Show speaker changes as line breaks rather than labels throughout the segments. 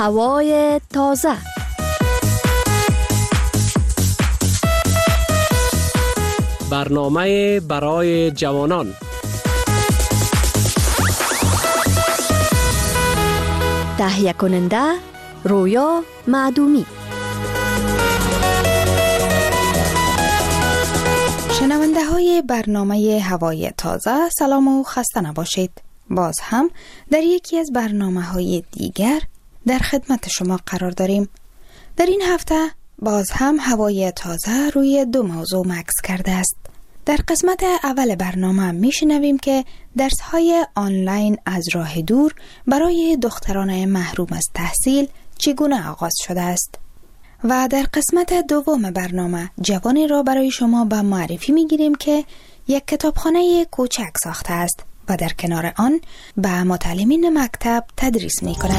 هوای تازه.
برنامه برای جوانان.
تهیه کننده رویا معدومی.
شنونده های برنامه هوای تازه، سلام و خسته نباشید. باز هم در یکی از برنامه های دیگر در خدمت شما قرار داریم. در این هفته باز هم هوای تازه روی دو موضوع مکث کرده است. در قسمت اول برنامه میشنویم که درس‌های آنلاین از راه دور برای دختران محروم از تحصیل چگونه آغاز شده است. و در قسمت دوم برنامه جوانی را برای شما به معرفی میگیریم که یک کتابخانه کوچک ساخته است و در کنار آن به متعلمین مکتب تدریس می کند.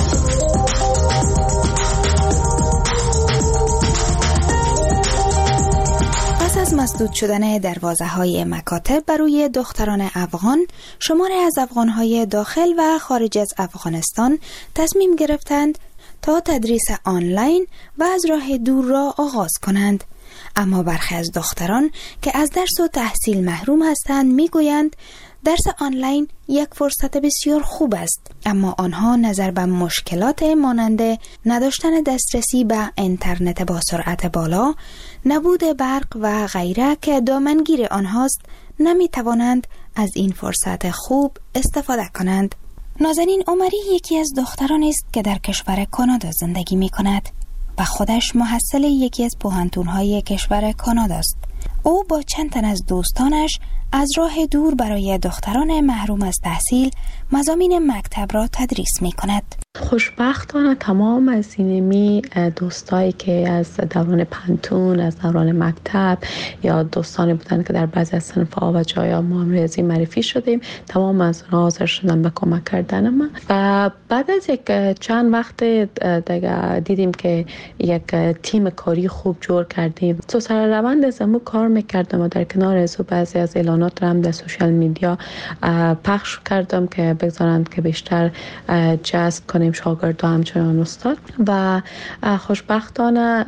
پس از مسدود شدن دروازه‌های مکاتب برای دختران افغان، شماری از افغان‌های داخل و خارج از افغانستان تصمیم گرفتند تا تدریس آنلاین و از راه دور را آغاز کنند. اما برخی از دختران که از درس و تحصیل محروم هستند میگویند درس آنلاین یک فرصت بسیار خوب است، اما آنها نظر به مشکلات مانند نداشتن دسترسی به اینترنت با سرعت بالا، نبود برق و غیره که دامنگیر آنهاست، نمی توانند از این فرصت خوب استفاده کنند. نازنین عمری یکی از دختران است که در کشور کانادا زندگی می کند و خودش محصل یکی از پوهنتون‌های کشور کانادا است. او با چند تن از دوستانش از راه دور برای دختران محروم از تحصیل مضامین مکتب را تدریس می کند.
خوشبختانه تمام از اینمی دوستایی که از دوران پنتون، از دوران مکتب یا دوستانی بودن که در بعضی از صنف‌ها و جایا ما هم ریاضی معرفی شدیم، تمام از اونها حاضر شدن به کمک کردن من. و بعد از یک چند وقت دیگه دیدیم که یک تیم کاری خوب جور کردیم. تو سر روند از امو کار میکردم و در کنار از بعضی از اعلانات هم در سوشال میدیا پخش کردم که بگذارند که بیشتر جذب کنیم شاگرد همچنان استاد. و خوشبختانه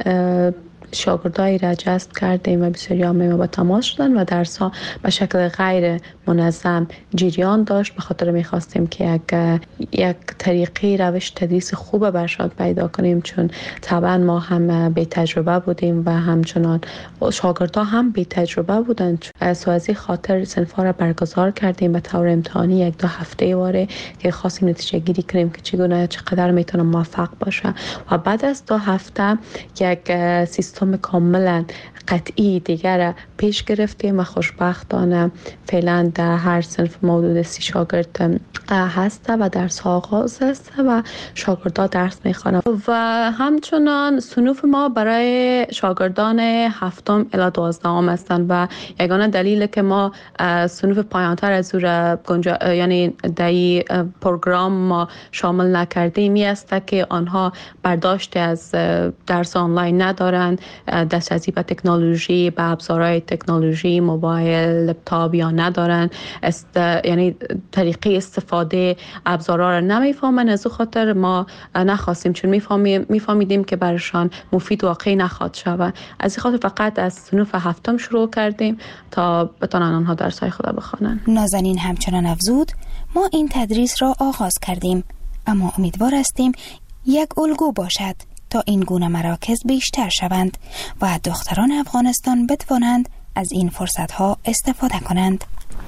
شاگردایی را جذب کردیم و بسیاری ما با تماس شدن و درس ها به شکل غیر منظم جریان داشت. به خاطر میخواستیم که یک طریقی روش تدریس خوب بر شاگرد پیدا کنیم، چون طبعا ما هم بی تجربه بودیم و همچنان شاگردها هم بی تجربه بودن. از این خاطر صنف‌ها را برگزار کردیم به طور امتحانی یک دو هفته واره که خواستیم نتیجه گیری کنیم که چقدر میتونه موفق باشه. و بعد از 2 هفته یک سیستم کاملا قطعی دیگر پیش گرفتیم و خوشبختانه فعلا در هر صنف حدود 30 شاگرد هست و درس ها آغاز است و شاگردان درس میخوانند. و همچنان صنوف ما برای شاگردان 7 الی 12 هستند و یگانه دلیل که ما صنوف پایانتر از یعنی در پروگرام ما شامل نکردیم است که آنها برداشت از درس آنلاین ندارند، دسترسی به تکنولوژی، به ابزارهای تکنولوژی، موبایل، لپتاپ یا ندارن، یعنی طریقه استفاده ابزارها را نمیفهمن. از او خاطر ما نخواستیم، چون میفهمیدیم که برشان مفید واقعی نخواهد شود. از این خاطر فقط از صنف 7 شروع کردیم تا بتونن آنها درس‌های خود بخوانند.
نازنین همچنان افزود ما این تدریس را آغاز کردیم، اما امیدوار هستیم یک الگو باشد تا این گونه مراکز بیشتر شوند و دختران افغانستان بتوانند از این فرصت‌ها استفاده کنند.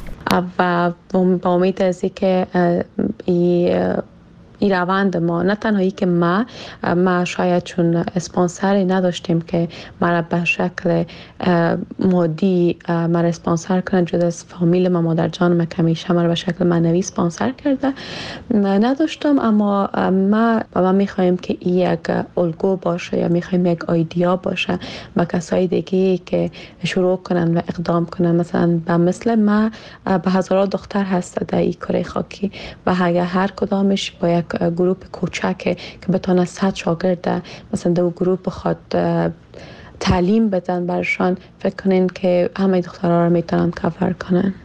و با امید از اینکه این روند ما، نه تنهایی که ما شاید چون اسپانسری نداشتیم که مرا به شکل مادی مرا اسپانسر کنند، جدا از فامیل ما، مادر جانم که همیشه مرا به شکل معنوی اسپانسر کرده نداشتم، اما ما میخوایم که این یک الگو باشه یا میخوایم یک ایده باشه با کسای دیگه که شروع کنن و اقدام کنن. مثلا مثل ما به هزاران دختر هست در این کره خاکی و اگر هر کدامش با یک گروه کوچک که بتونه 100 شاگرد مثلا دو گروه بخواد تعلیم بدن برشان، فکر کنین که همه دخترها رو میتونن کاور کنن.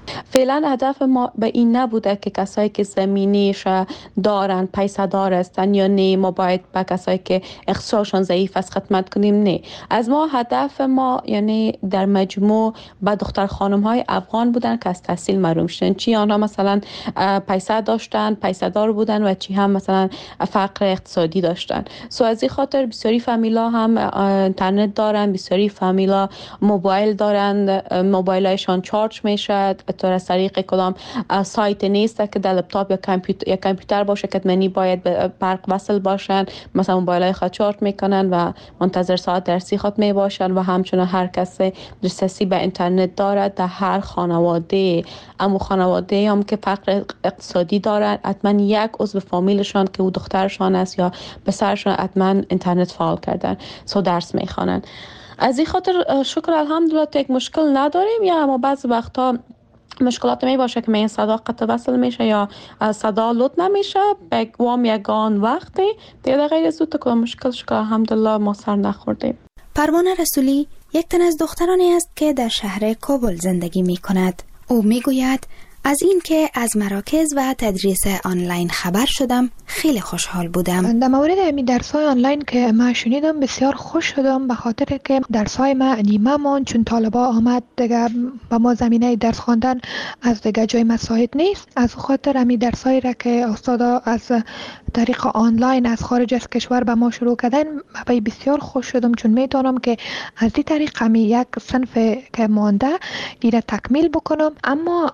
فعلا هدف ما به این نبوده که کسایی که زمینیش دارن، پیسه دار هستن یا نه، ما باید به کسایی که اقتصادشان ضعیف است خدمت کنیم. نه، از ما هدف ما یعنی در مجموع به دختر خانم های افغان بودن که از تحصیل محروم شدن، چی آنها مثلا پیسه داشتن، پیسه دار بودن و چی هم مثلا فقر اقتصادی داشتن. سو از این خاطر بسیاری فامیلا هم اینترنت دارن، بسیاری فامیلا موبایل دارن، موبایلایشان چارج میشه از طریق کدام سایت نیست که در لپتاپ یا کامپیوتر باشه که منی باید به برق وصل باشن، مثلا موبایلای خود چارج میکنن و منتظر ساعت درسی خود می باشن و همچنین هر کسی دسترسی به اینترنت دارد در هر خانواده. اما خانواده هم که فقر اقتصادی دارن حتما یک عضو فامیلشان که او دخترشان است یا پسرشان حتما اینترنت فعال کردن، سو درس میخوانن. از این خاطر شکر الحمدلله یک مشکل نداریم. یا اما بعضی وقتا مشکلات می باشه که این صدا قطع وصل میشه یا صدا لود نمیشه بگوام یگان وقتی دیگه غیر از اون تو مشکل شکر الحمدلله ما سر نخوردیم.
پروانه رسولی یک تن از دخترانی است که در شهر کابل زندگی می کند. او می گوید از این که از مراکز و تدریس آنلاین خبر شدم خیلی خوشحال بودم.
در مورد امی درس‌های آنلاین که من شنیدم بسیار خوش شدم، به خاطر که درس‌های ما نیمه ماند چون طالبا آمد دیگه با ما زمینه درس خواندن از دیگه جای مساعد نیست. از خاطر امی درس‌هایی را که استادا از طریق آنلاین از خارج از کشور به ما شروع کردن من بسیار خوش شدم، چون میتونم که از این طریق امی یک صنف که مانده ایره تکمیل بکنم. اما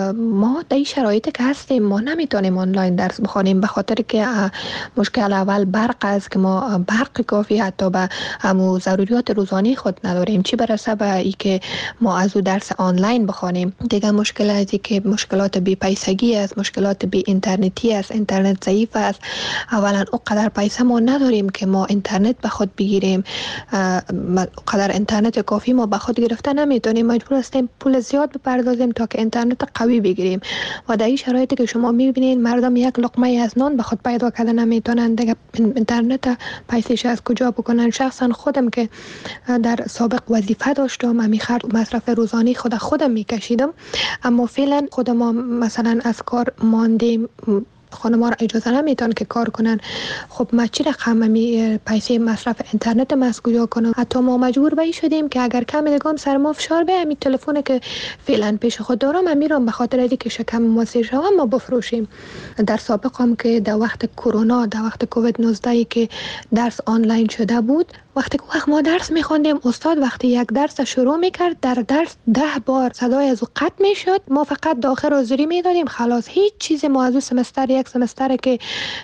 ما در این شرایطی که هستیم ما نمیتونیم آنلاین درس بخوانیم به خاطر که مشکل اول برق است که ما برق کافی حتی به همو ضروریات روزانه خود نداریم، چی برسه به ای که ما از او درس آنلاین بخوانیم. دیگه مشکل ازی که مشکلات بی پیسگی است، مشکلات بی اینترنتی است، اینترنت ضعیف است. اولا اونقدر پیسه ما نداریم که ما اینترنت به خود بگیریم، اونقدر اینترنت کافی ما به خود گرفته نمیتونیم، مجبور هستیم پول زیاد بپردازیم تا که اینترنت قوی بگیریم. و در این شرایطی که شما میبینید مردم یک لقمه از نان به خود پیدا کردن نمیتونن، دیگه اینترنت پیسش از کجا بکنن. شخصا خودم که در سابق وظیفه داشتم امی مصرف روزانه خودم میکشیدم، اما فعلا خود ما مثلا از کار ماندیم، خانم‌ها را اجازه نمیتون که کار کنن. خب ما چی رقم پیسه مصرف اینترنت ما از کجا کنم؟ حتی ما مجبور به شدیم که اگر کم دیگم سر ما فشار به همین تلفن که فعلا پیش خود دارم امیرم به خاطر اینکه شکم ما سیر شوم ما بفروشیم. در سابق هم که در وقت کرونا، در وقت کووید 19 که درس آنلاین شده بود، وقتی که ما درس می‌خوندیم استاد وقتی یک درس شروع می‌کرد در درس 10 بار صدای از او قطع می‌شد، ما فقط داخل حاضری می‌دادیم خلاص. هیچ چیزی ما از اون سمستر یک سمستر که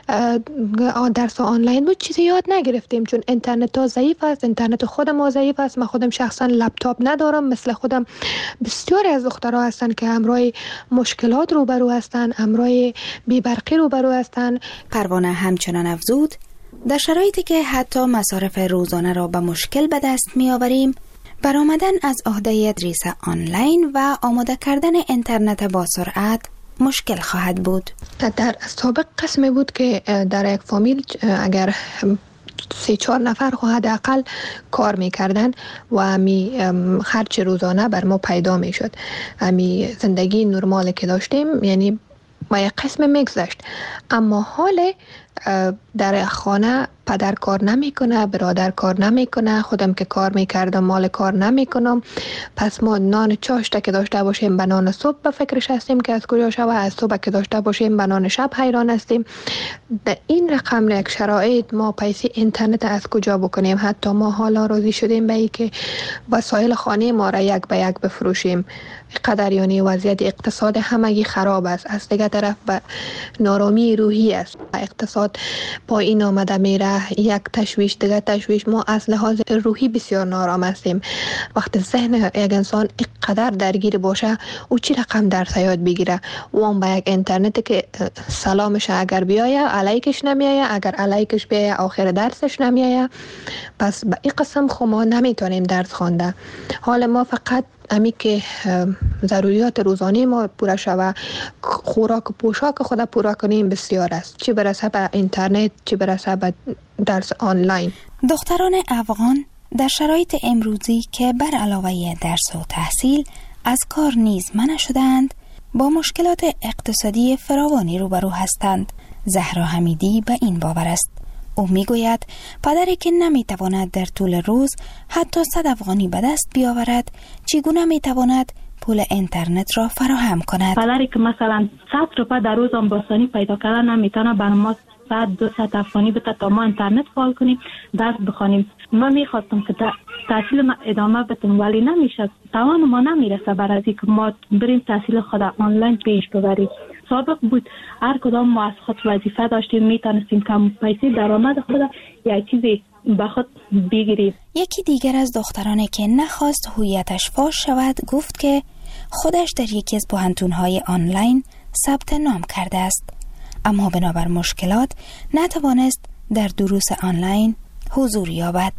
درس آنلاین بود چیزی یاد نگرفتیم، چون اینترنت ها ضعیف است، اینترنت خود ما ضعیف است. من خودم شخصا لپتاپ ندارم، مثل خودم بسیاری از دخترها هستن که همراه مشکلات روبرو هستن، همراه بی‌برقی روبرو هستن.
پروانه همچنان افزود در شرایطی که حتی مصارف روزانه را به مشکل به دست می آوریم، برآمدن از عهده تدریس آنلاین و آماده کردن اینترنت با سرعت مشکل خواهد بود.
در سابق قسمی بود که در یک فامیل اگر 3-4 نفر حداقل کار میکردن و همی خرج روزانه بر ما پیدا میشد، همی زندگی نرمال که داشتیم یعنی ما یک قسم میگذشت. اما حال در خانه پدر کار نمیکنه، برادر کار نمیکنه، خودم که کار میکردم مال کار نمیکنم، پس ما نان چاشته که داشته باشیم به نان صبح به فکرش هستیم که از کجا شود، از صبح که داشته باشیم به نان شب حیران هستیم. در این رقم یک شرایط ما پیسه اینترنت از کجا بکنیم؟ حتی ما حالا راضی شدیم به ای که وسایل خانه ما را یک به یک بفروشیم. قدر یعنی وضعیت اقتصاد همگی خراب است. از دیگه طرف به نارامی روحی است، اقتصاد پایین آمده میره، یک تشویش دیگه تشویش. ما از لحاظ روحی بسیار نارام هستیم. وقتی ذهن یک انسان اینقدر درگیر باشه او چی رقم درس یاد بگیره؟ و هم به یک اینترنت که سلامش اگر بیایه علیکش نمیایه، اگر علیکش بیایه آخر درسش نمیایه، پس به این قسم خو ما نمیتونیم درس خوانده. حال ما فقط امی که ضروریات روزانه ما پورا شوه، خوراک و پوشاک خود پورا کنیم بسیار است، چی برسه به اینترنت، چی برسه به درس آنلاین.
دختران افغان در شرایط امروزی که بر علاوه درس و تحصیل از کار نیز منع شدند، با مشکلات اقتصادی فراوانی روبرو هستند. زهرا حمیدی به این باور است. او میگوید پدری که نمیتواند در طول روز حتی 100 افغانی به دست بیاورد چگونه میتواند پول اینترنت را فراهم کند.
پدری که مثلا 100 روپیه در روز آمباسانی پیدا کردن نمیتونه بر ما 100-200 افغانی بده تا ما اینترنت فعال کنیم درس بخوانیم. من میخواستم که تحصیل ما ادامه بدم ولی نمیشه، توان ما نمیرسه برای اینکه ما بریم تحصیل خود آنلاین پیش ببریم. سابق بود هر کدام ما از خود وظیفه داشتیم، میتونستیم کم پیسه درآمد خود یک چیزی به خود بگیریم.
یکی دیگر از دخترانی که نخواست هویتش فاش شود گفت که خودش در یکی از پوهنتون‌های آنلاین ثبت نام کرده است، اما بنابر مشکلات نتوانست در دروس آنلاین حضور یابد.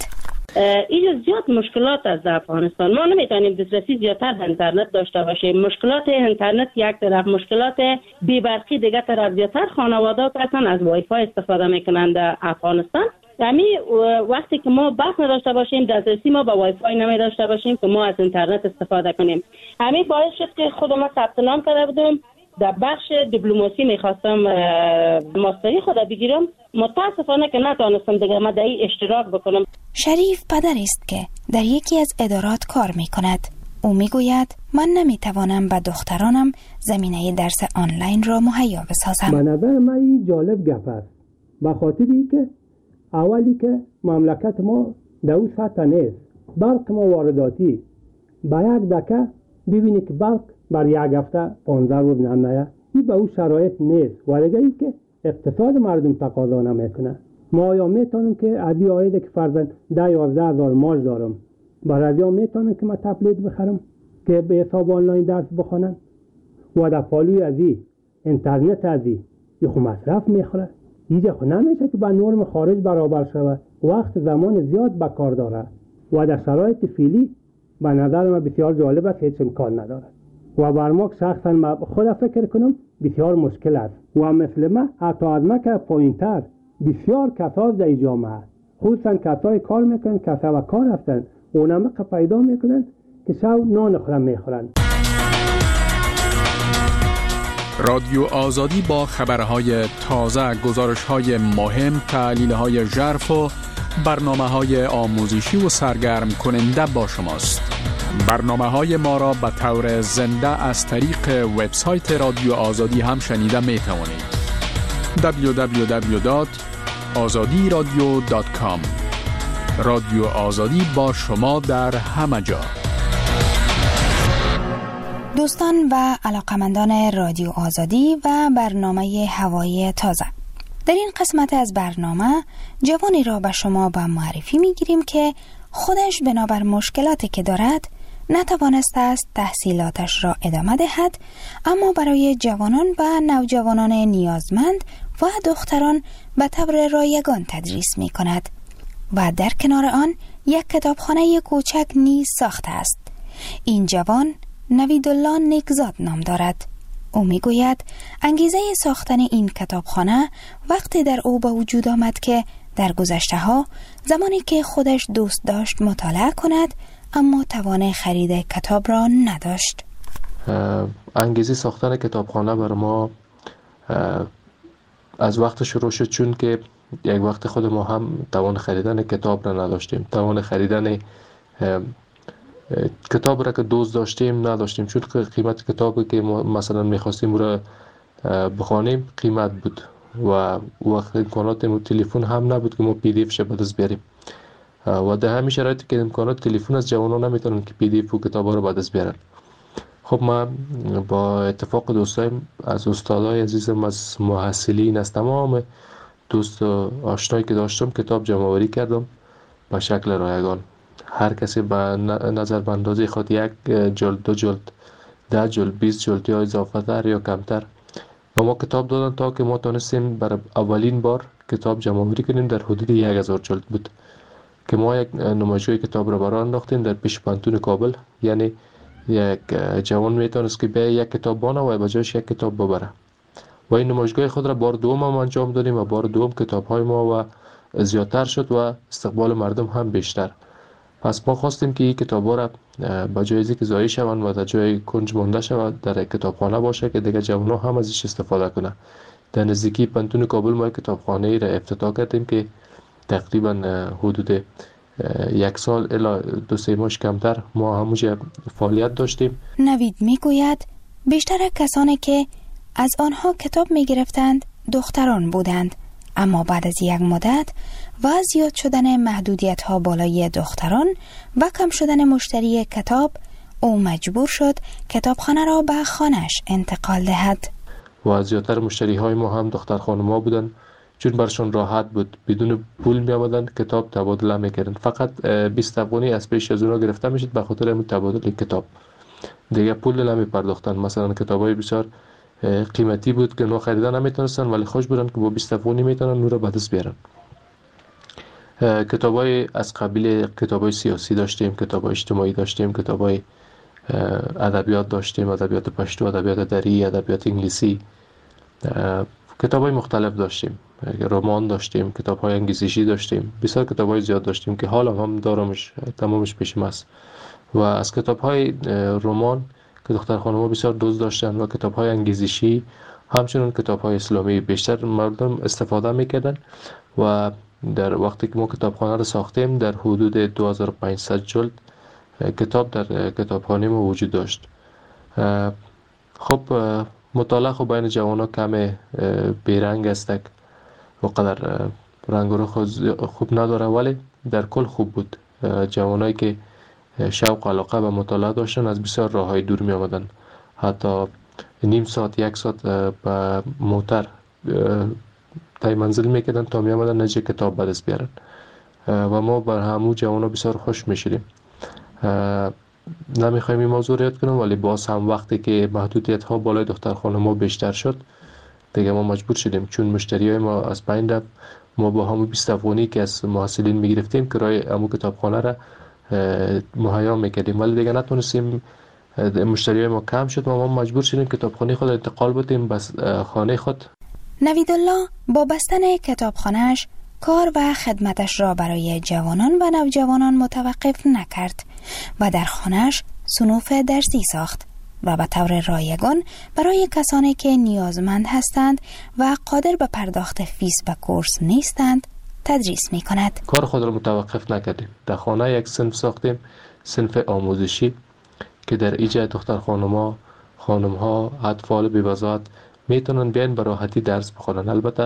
اینجا زیاد مشکلات از افغانستان، ما نمیتونیم دسترسی زیادتر به اینترنت داشته باشیم. مشکلات اینترنت یک طرف، مشکلات بی‌برقی دیگه طرف. زیادتر خانواده‌ها اصلا از وای فای استفاده میکنند در افغانستان. یعنی وقتی که ما برق نداشته باشیم، دسترسی ما به وای فای نمی داشته باشیم که ما از اینترنت استفاده کنیم. همین باعث شد که خودم ثبت نام کرده بودم در بخش دیپلماسی، میخواستم ماستری خود بگیرم. متاسفانه که نتونستم دیگه ما در این اشتراک بکنم.
شریف پدری است که در یکی از ادارات کار میکند. او میگوید من نمیتوانم به دخترانم زمینه درس آنلاین را مهیا بسازم.
به نظر من این جالب گپ است، به خاطر اینکه اولی که مملکت ما در اون سطح نیست. برق ما وارداتی، با یک دکه ببینی که برق بر یک هفته 15 روز نمیاد. این به اون شرایط نیست. و دیگه ای که اقتصاد مردم تقاضا نمیکنه. ما آیا میتونیم که از این عایده که فرضاً 10-11 هزار معاش دارم، برای یا میتونم که من تبلیت بخرم که به حساب آنلاین درس بخونم؟ و در پالوی از این اینترنت از این خو مصرف میخوره. اینجا خو نمیشه که با نرم خارج برابر شود. وقت زمان زیاد به کار داره و در شرایط فعلی به نظر من بسیار جالب است، هیچ امکان نداره. و بر ما شخصا ما خود فکر کنم بسیار مشکل است. و مثل ما حتی از ما که پایین‌تر بسیار کسان در جامعه، خصوصا کسای کار میکنن، کسا و کار هستن، اونم که پیدا میکنن که شب نان خورم میخورن.
رادیو آزادی با خبرهای تازه، گزارش‌های مهم، تحلیل‌های ژرف و برنامه‌های آموزشی و سرگرم کننده با شماست. برنامه‌های ما را به طور زنده از طریق وبسایت رادیو آزادی هم شنیده می‌توانید. www.azadiradio.com. رادیو آزادی با شما در همه جا.
دوستان و علاقمندان رادیو آزادی و برنامه هوای تازه، در این قسمت از برنامه جوانی را به شما به معرفی میگیریم که خودش بنابر مشکلاتی که دارد نتوانسته است تحصیلاتش را ادامه دهد، اما برای جوانان و نوجوانان نیازمند و دختران به طور رایگان تدریس می کند و در کنار آن یک کتابخانه کوچک نیز ساخته است. این جوان نویدالله نیکزاد نام دارد. او می گوید انگیزه ساختن این کتابخانه وقتی در او به وجود آمد که در گذشته ها زمانی که خودش دوست داشت مطالعه کند اما توان خرید کتاب را نداشت.
انگیزه ساختن کتابخانه برای ما از وقت شروع شد، چون که یک وقت خود ما هم توان خریدن کتاب را نداشتیم. توان خریدن کتاب را که دوست داشتیم نداشتیم، چون که قیمت کتابی که ما مثلا میخواستیم را بخوانیم قیمت بود و وقت امکانات تلفن هم نبود که ما پی دی اف ش به دست بیاریم و در همین شرایطی که امکانات تلفن از جوانان نمیتونن که پی دی اف و کتابا رو به دست بیارن. خب ما با اتفاق دوستایم از استادای عزیزم، از محصلین، از تمام دوست و آشنایی که داشتم کتاب جمع آوری کردم به شکل رایگان. هر کسی به نظر به اندازه خود 1 جلد، 2 جلد، 10 جلد، 20 جلد یا اضافه تر یا کمتر و ما کتاب دادن تا که ما تونستیم برای اولین بار کتاب جمع آوری کنیم. در حدود 1000 جلد بود که ما یک نمایشگاه کتاب را برای انداختیم در پیش پانتون کابل. یعنی یک جوان میتونست که به یک کتاب بانه و به جایش یک کتاب ببره و این نمایشگاه خود را بار دوم هم انجام دادیم و بار دوم کتاب های ما و زیادتر شد و استقبال مردم هم بیشتر. پس ما خواستیم که این کتاب‌ها را به جای اینکه ضایع شوند و در جای کنج مانده شود در کتابخانه باشه که دیگه جوان‌ها هم ازش استفاده کنند. در نزدیکی پانتون کابل ما کتابخانه را افتتاح کردیم که تقریبا حدود 1 سال الی 2-3 ماه کمتر ما همونجا فعالیت داشتیم.
نوید میگوید بیشتر کسانی که از آنها کتاب میگرفتند دختران بودند، اما بعد از یک مدت و زیاد شدن محدودیت ها بالای دختران و کم شدن مشتری کتاب، او مجبور شد کتابخانه را به خانه‌اش انتقال دهد.
و زیادتر مشتری های ما هم دختر خانم‌ها بودن، چون برشون راحت بود، بدون پول می آمدن کتاب تبادله میکردن. فقط 20 افغانی از پیش از اونها گرفته میشد به خاطر همین تبادل کتاب، دیگه پول نمی پرداختن. مثلا کتابای بسیار قیمتی بود که نو خریدن نمیتونستن، ولی خوش بودن که با 20 افغانی میتونن نور به دست بیارن. کتابای از قبیل کتابای سیاسی داشتیم، کتابای اجتماعی داشتیم، کتابای ادبیات داشتیم، ادبیات پشتو، ادبیات دری، ادبیات انگلیسی، کتابای مختلف داشتیم، رمان داشتیم، کتاب‌های انگیزشی داشتیم، بسیار کتاب‌های زیاد داشتیم که حالا هم دارمش، تمامش پیشم است. و از کتاب‌های رمان که دختر خانم‌ها بسیار دوست داشتن و کتاب‌های انگیزشی همچنین کتاب‌های اسلامی بیشتر مردم استفاده می‌کردن. و در وقتی که ما کتابخانه رو ساختیم در حدود 2500 جلد کتاب در کتابخانه ما وجود داشت. خب مطالعه خب بین جوان‌ها کم بیرنگ است، و قدر رنگ و رو خوب نداره، ولی در کل خوب بود. جوانایی که شوق و علاقه به مطالعه داشتن از بسیار راه‌های دور می آمدن، حتی نیم ساعت 1 ساعت به موتر تای منزل میکردن تا می آمدن نجه کتاب به دست بیارن و ما بر همو جوانا بسیار خوش میشدیم. نمیخوایم این موضوع رو یاد کنم، ولی باز هم وقتی که محدودیت ها بالای دختر خانم‌ها بیشتر شد دیگه ما مجبور شدیم، چون مشتری های ما از پایین رفت، ما با همون 20 افغانی که از محصلین میگرفتیم کرایه همون کتابخانه را مهیا میکردیم، ولی دیگه نتونستیم، مشتری های ما کم شد و ما مجبور شدیم کتابخانه خود انتقال بدیم بس خانه خود.
نویدالله با بستن کتابخانه‌اش کار و خدمتش را برای جوانان و نوجوانان متوقف نکرد و در خانه‌اش صنوف درسی ساخت و به طور رایگان برای کسانی که نیازمند هستند و قادر به پرداخت فیس به کورس نیستند تدریس می کند.
کار خود را متوقف نکردیم. در خانه یک صنف ساختیم، صنف آموزشی که در ایجاد دختر خانم‌ها اطفال بی‌وضاحت میتونن بیان به راحتی درس بخونن. البته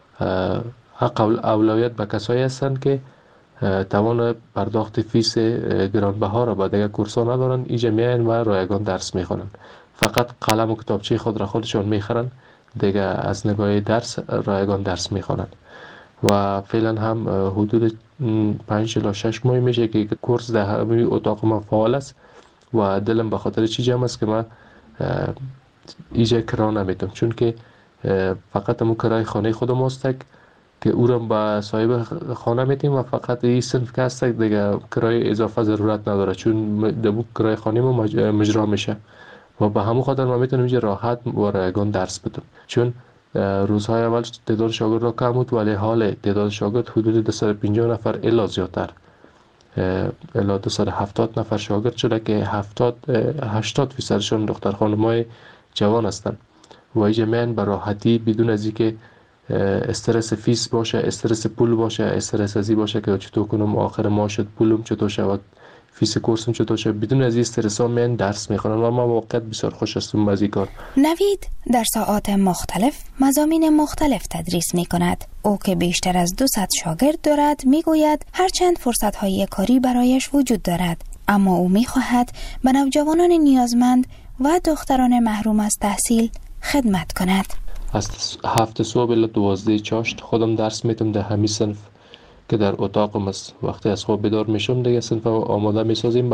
حق اولویت به کسایی هستند که توان پرداخت فیس گرانبها را با دیگر کورس‌ها ندارن، اینجا میان و رایگان درس میخونن. فقط قلم و کتابچه خود را خودشون میخرن، دیگه از نگاه درس رایگان درس میخونن. و فعلا هم حدود 5 الی 6 ماه میشه که کورس در همین اتاق ما فعال است و دلم به خاطر چی جمع است که من اینجا کرا نمیتونم، چون که فقط همون کرای خانه خودم است که او را به صاحب خانه میتیم و فقط این صنف که هست دیگه کرای اضافه ضرورت نداره، چون دبو کرای خانه ما مجرا میشه و به همون خاطر ما میتونیم اینجا راحت و رایگان درس بدم. چون روزهای اول تعداد شاگرد را کم بود، ولی حال تعداد شاگرد حدود 250 نفر الی زیادتر الی 270 نفر شاگرد شده که 80% دختر خانم‌های جوان هستند و اینجا میان به راحتی بدون از اینکه استرس فیس باشه، استرس پول باشه، استرس ازی باشه که چطور کنم آخر ماه شد پولم چطور شود، فیس کورسم چطور شد، بدون از این استرس ها میان درس میخونن و ما واقعا بسیار خوش هستم از این کار.
نوید در ساعات مختلف مضامین مختلف تدریس میکند. او که بیشتر از 200 شاگرد دارد میگوید هرچند فرصت های کاری برایش وجود دارد، اما او میخواهد به نوجوانان نیازمند و دختران محروم از تحصیل خدمت کند.
از 7 صبح الی 12 چاشت خودم درس میتم در همین صنف که در اتاقم است. وقتی از خواب بیدار میشم دیگه صنف آماده میسازیم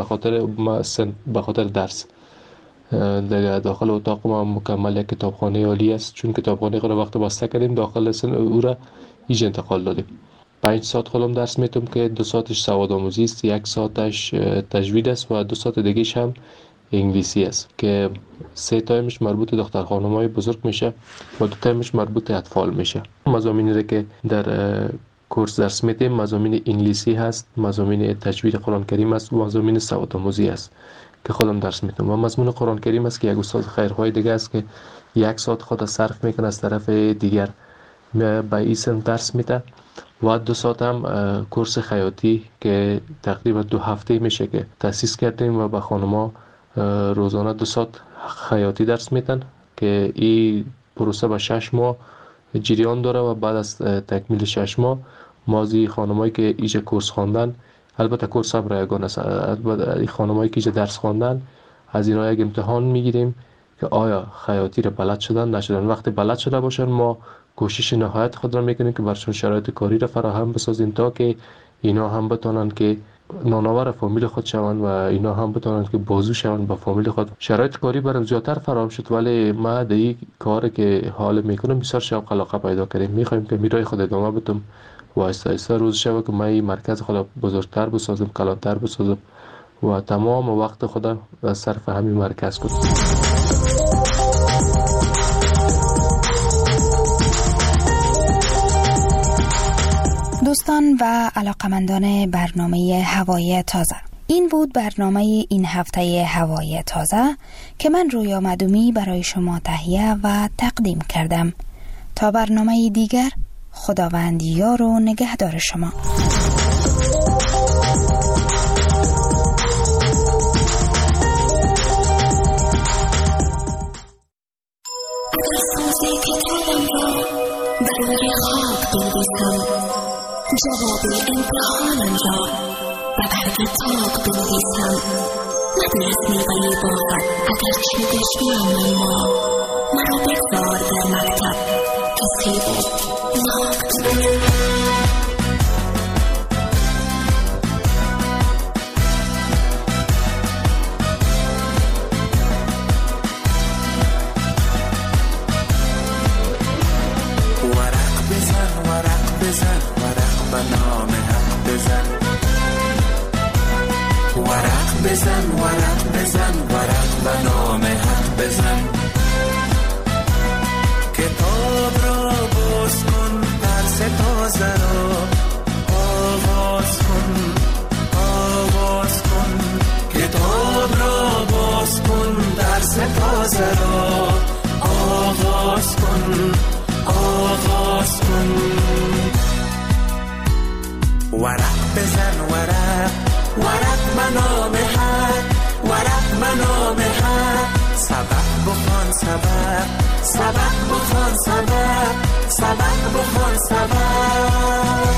به خاطر درس. دیگه داخل اتاق ما مکمل یک کتابخانه عالی است، چون کتابخانه خود وقت بسته کردیم داخل او را ایج انتقال دادیم. 5 ساعت خودم درس میتم که 2 ساعتش سواد آموزی است، 1 ساعتش تجوید است و 2 ساعت دیگه‌ش هم انگلیسی است که 3 تایمش مربوط دختر خانم‌های بزرگ میشه و 2 تایمش مربوط اطفال میشه. مضامینی که در کورس درس میدیم. مضامین انگلیسی هست، مضامین تجوید قرآن کریم است، مضامین سواد آموزی است که خودم درس میدم. و مضمون قرآن کریم است که یک استاد خیرخواه دیگه است که 1 ساعت خود صرف میکنه از طرف دیگر به ایسم درس میده. و 2 ساعت هم کورس خیاطی که تقریبا 2 هفته میشه که تأسیس کردیم و به خانم‌ها روزانه 2 ساعت خیاطی درس میدن که این پروسه به 6 ماه جریان داره و بعد از تکمیل 6 ماه ما از خانمایی که ایجا کورس خواندن، البته کورس هم رایگان است، البته خانمایی که ایجا درس خواندن از اینا یک امتحان میگیریم که آیا خیاطی رو بلد شدن نشدن. وقتی بلد شده باشن ما کوشش نهایت خود را میکنیم که برشون شرایط کاری را فراهم بسازیم تا که اینا هم بتونن که نانآور فامیل خود شوند و اینا هم بتونن که بازو شوند با فامیل خود. شرایط کاری برام زیادتر فراهم شد، ولی ما در این کاری که حال میکنم بسیار شوق علاقه پیدا کردیم. میخوایم که میرای خود ادامه بدم و آهسته روز شب که ما این مرکز خود بزرگتر بسازم، کلانتر بسازم و تمام وقت خود صرف همین مرکز کنم.
دوستان و علاقمندان برنامه هوای تازه، این بود برنامه این هفته هوای تازه که من رویا مدومی برای شما تهیه و تقدیم کردم. تا برنامه دیگر، خداوند یار و نگهدار شما.
جواب امتحانم را و بر کتاب بنویسم، ندارد میوه باغت اگرچه دشمنم ما. مرا بگذار در مکتب که سیب نقد.
بزن ورق و نام حق بزن. کتاب را باز کن، درس تازه را آغاز کن. کتاب را باز کن، درس تازه را آغاز کن. ورق بزن ورق منام حق، ورق منام حق. سبق بخوان سبق بخوان سبق بخوان سبق.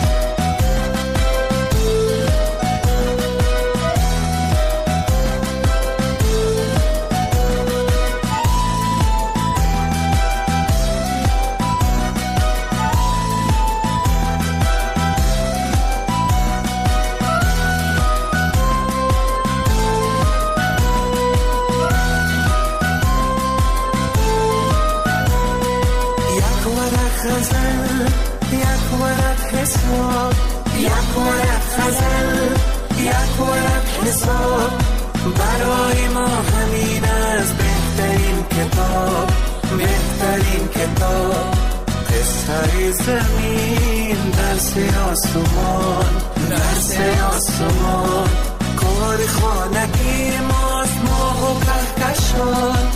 یک ورق غزل، یک ورق حساب. برای ما همین از بهترین کتاب. قصه زمین درس آسمان. کار خانگی ماست، ماه و کهکشان.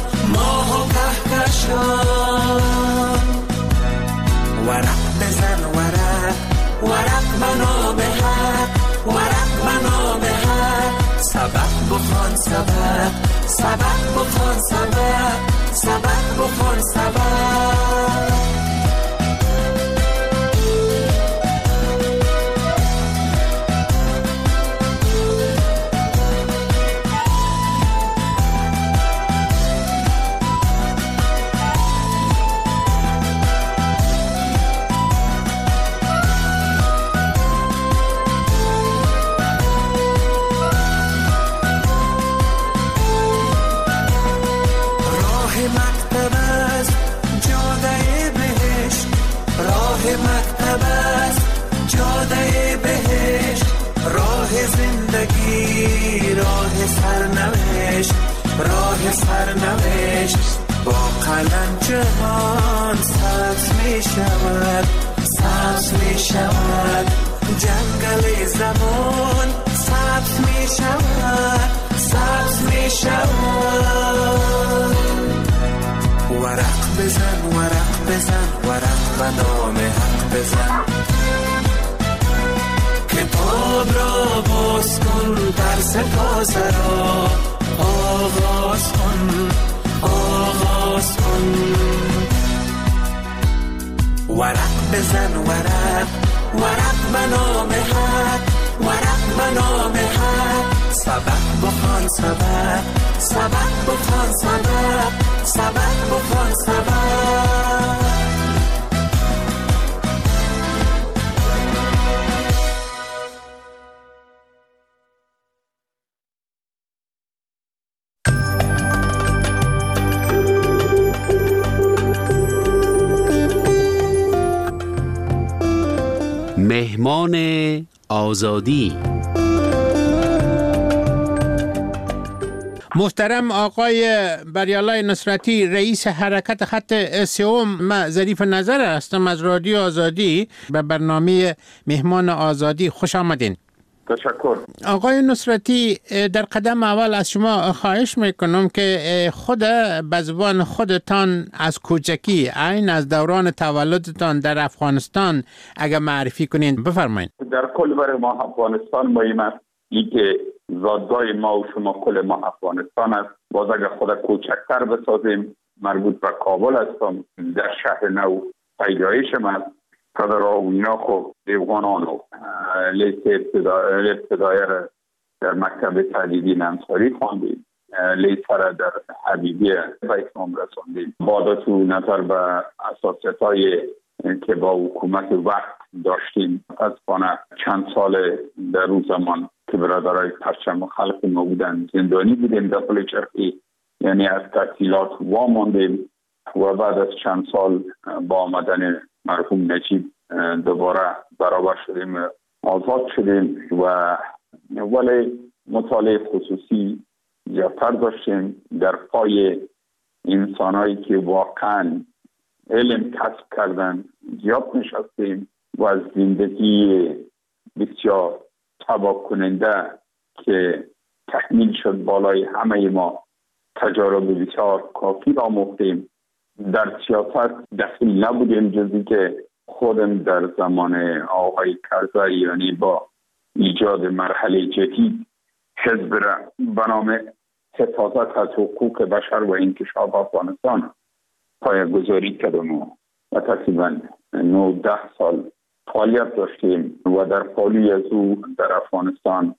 ورق بزن ورق منام حق، ورق منام حق. سبق بخوان سبق بخوان سبق بخوان سبق. سرنوشت با قلم جهان سبز می شود، سبز می شود جنگل زمان سبز می شود سبز می شود ورق بزن ورق بزن ورق و نام حق بزن کتاب را باز کن در سپاس را آغاز کن آغاز کن ورق بزن ورق ورق به نام حق ورق به نام حق سبق بخوان سبق سبق بخوان سبق سبق بخوان سبق
مهمان آزادی.
محترم آقای بریالای نصرتی، رئیس حرکت خط سوم، من ظریف نظر هستم از رادیو آزادی. به برنامه مهمان آزادی خوش آمدین.
تشکر.
آقای نصرتی، در قدم اول از شما خواهش میکنم که خود به زبان خودتان از کوچکی، عین از دوران تولدتان در افغانستان اگر معرفی کنین بفرمایید.
در کل برای ما افغانستان مهم است ای که زادگاه ما و شما کل ما افغانستان است. باز اگر خود کوچکتر بسازیم، مربوط به کابل هستم، در شهر نو پیدایشم است. قدر آوینا خب دیوانان و لیست ابتدایی را در مکتب تعلیمی انصاری خواندیم، لیست را در حبیبی به اتمام رساندیم. بعد تو نظر به اساسیت‌های که با حکومت وقت داشتیم، از چند سال در روز زمان که برادرای پرچم خلق ما بودن زندانی بودیم در پل چرخی، یعنی از تحصیلات واماندیم و بعد از چند سال با آمدن مرحوم نجیب دوباره برابر شدیم، آزاد شدیم و ولی مطالعه خصوصی زیادتر داشتیم. در پای انسانایی که واقعا علم کسب کردن زیاد نشستیم و از زندگی بسیار تباه کننده که تحمیل شد بالای همه ما تجارب بسیار کافی را آموختیم. در سیاست دخیل نبودیم جزی که خودم در زمان آقای کرزی، یعنی با ایجاد مرحله جدید حزب را به نام حفاظت از حقوق بشر و انکشاف افغانستان پایه‌گذاری کردم و تقریبا 9-10 سال فعالیت داشتیم و در پالوی از او در افغانستان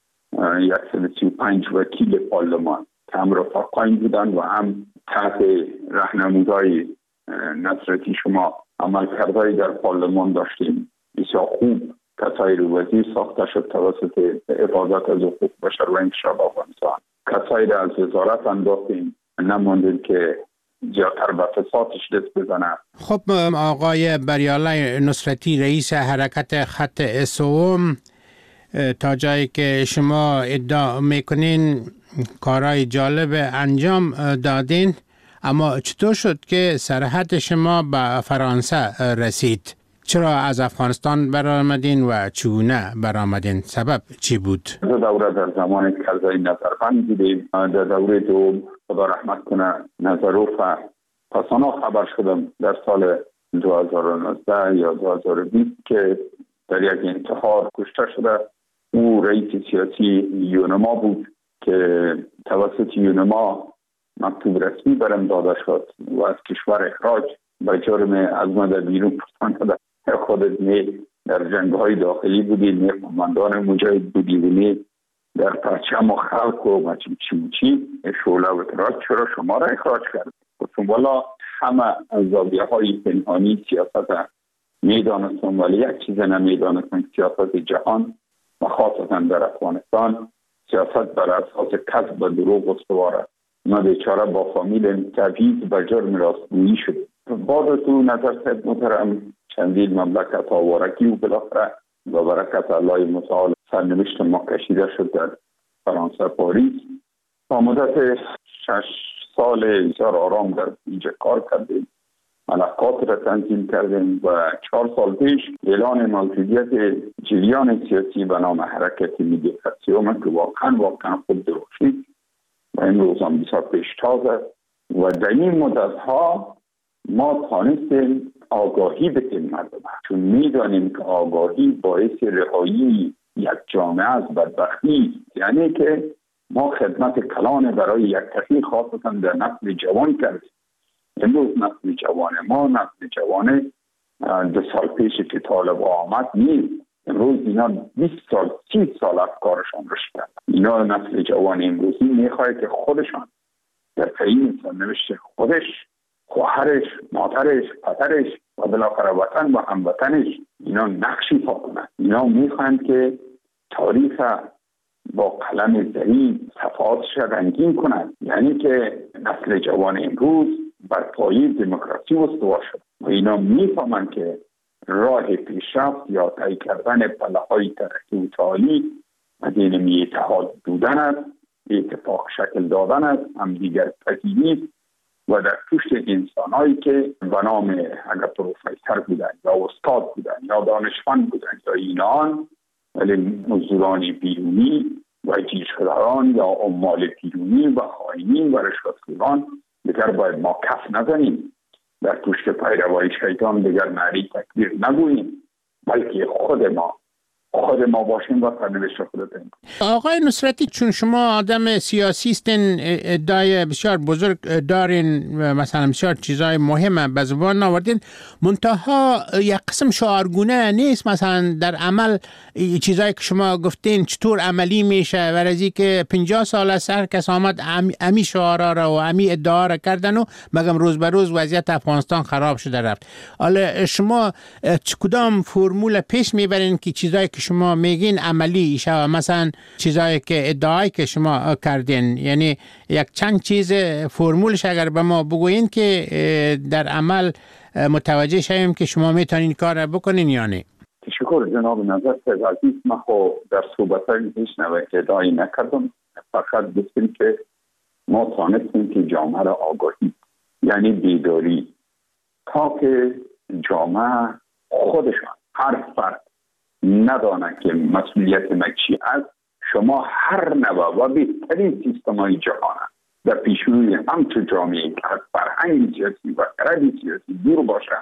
135 وکیل پارلمان که هم رفقاین بودن و هم تحت راهنمایی نصرتی شما عملکردهای در پارلمان داشتیم. بسیار خوب کسایی رو وزیر ساخته شد توسط حفاظت از حقوق بشر و انکشاف افغانستان. کسایی رو از وزارت انداختیم، نماندیم که زیادتر به فسادش دست بزنه.
خب آقای بریالای نصرتی، رئیس حرکت خط سوم، تا جایی که شما ادعا میکنین کارهای جالب انجام دادین، اما چطور شد که سرحد شما به فرانسه رسید؟ چرا از افغانستان برآمدین و چگونه برآمدین؟ سبب چی بود؟
دو دوره در زمان کرزی نظربند بودیم. در دوره دوم خدا رحمت کنه نظروف پس آن خبر شدم در سال 2019 یا 2020 که در یک انتحار کشته شده. او رئیس سیاسی یونما بود که توسط یونما مکتوب رسمی برم داده شد و از کشور اخراج به جرم از مده بیرون پرتانده. خودت نه در جنگ‌های داخلی بودی، نه قماندان مجاهد بودی و نه در پرچم و خلق و مچی شعله و تراک، چرا شما را اخراج کرد؟ گفتم والا همه از زاویه‌های پنهانی سیاست میدانستم، ولی یک چیز نمیدانستم، سیاست جهان و خاصتا در افغانستان سیاست بر اساس کذب و دروغ استواره. ما بیچاره با فامیل تبعید به جرم راستگویی شد. بعد تو نظر صاحب محترم چندین مملکت آوارگی و بالاخره و برکت الله متعال سرنوشت ما کشیده شد در فرانسه پاریس. تا مدت 6 سال بسیار آرام در اینجا کار کردیم. ملقات را تنظیم کردیم و 4 سال پیش اعلان موجودیت جریان سیاسی به نام حرکت ملی خطیومه که واقعا خود درخشید و امروز هم بسیار پیشتاز است و در این مدت ها ما تانستیم آگاهی بدیم مردم، چون میدانیم که آگاهی باعث رهایی یک جامعه از بدبختی، یعنی که ما خدمت کلان برای یک کسی خاصتا در نسل جوان کردیم. امروز نسل جوان ما نسل جوان 2 سال پیش که طالب آمد نیست. امروز اینا 20 سال 30 سال افکارشان رشد کرد. اینا نسل جوان امروزی میخواد که خودشان در تعیین سرنوشت خودش، خواهرش، مادرش، پدرش و بالاخره وطن و هموطنش اینا نقشی پا کنند. اینا میخواهند که تاریخ با قلم زرین صفحاتش رنگین کنند، یعنی که نسل جوان امروز بر پایه دموکراسی استوار شد و اینا میفهمند که راه پیشرفت یا طی کردن پله‌های ترقی و تعالی مدینه اتحاد بودن است، اتفاق شکل دادن است، همدیگر پذیری و در پشت انسان‌هایی که به نام اگر پروفسور بودن یا استاد بودن یا دانشمند بودن یا اینان، ولی مزدوران بیرونی و جیش‌داران یا عمال بیرونی و خائنین و رشوتخواران دیگر باید ما کف نزنیم، در پشت پیروای شیطان دیگر نعره تکبیر نگوییم، بلکه خود ما باشیم و سرنوشت خود تعیین کنیم.
آقای نصرتی، چون شما آدم سیاسی هستین، ادعای بسیار بزرگ دارین، مثلا بسیار چیزای مهم به زبان آوردین، منتها یک قسم شعارگونه نیست. مثلا در عمل چیزایی که شما گفتین چطور عملی میشه؟ ورزی که 50 سال از هر کس آمد امی شعارا را و امی ادعا را کردن و مگم روز به روز وضعیت افغانستان خراب شده رفت. حالا شما کدام فرمول پیش میبرین که چیزایی که شما میگین عملی شه؟ مثلا چیزایی که ادعایی که شما کردین، یعنی یک چند چیز فرمولش اگر به ما بگوین که در عمل متوجه شویم که شما میتونین کار بکنین یا نه.
تشکر جناب نظر عزیز. من خب در صحبت‌های پیش ادعایی نکردم، فقط گفتم که ما تانستیم که جامعه را آگاهی، یعنی بیداری، تا که جامعه خودشان هر فرد ندانه که مسئولیت ما چی است. شما هر نوع و بهترین سیستم‌های جهان در پیشروی همچون جامعه که از فرهنگ سیاسی و خرد سیاسی دور باشه،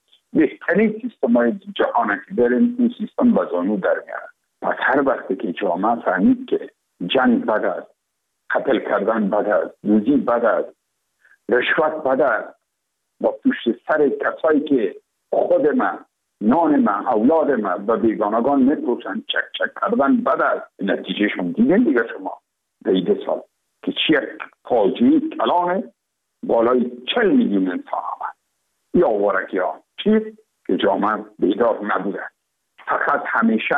بهترین سیستم‌های جهان که داریم این سیستم به زانو در میاره. پس هر وقتی که جامعه فهمید که جنگ بد است، قتل کردن بد است، دوزی بد است، رشوت بد است، با پشت سر کسایی که خود من، نان من، اولاد من و بیگانگان میپوشن چک کردن بد است. نتیجه شما دیدین دیگه شما در 2 سال که چی یک فاجعه کلانه بالای 40 میلیون انسان آمد. یا وارکی ها چیز که جامعه بیدار نبوده، فقط همیشه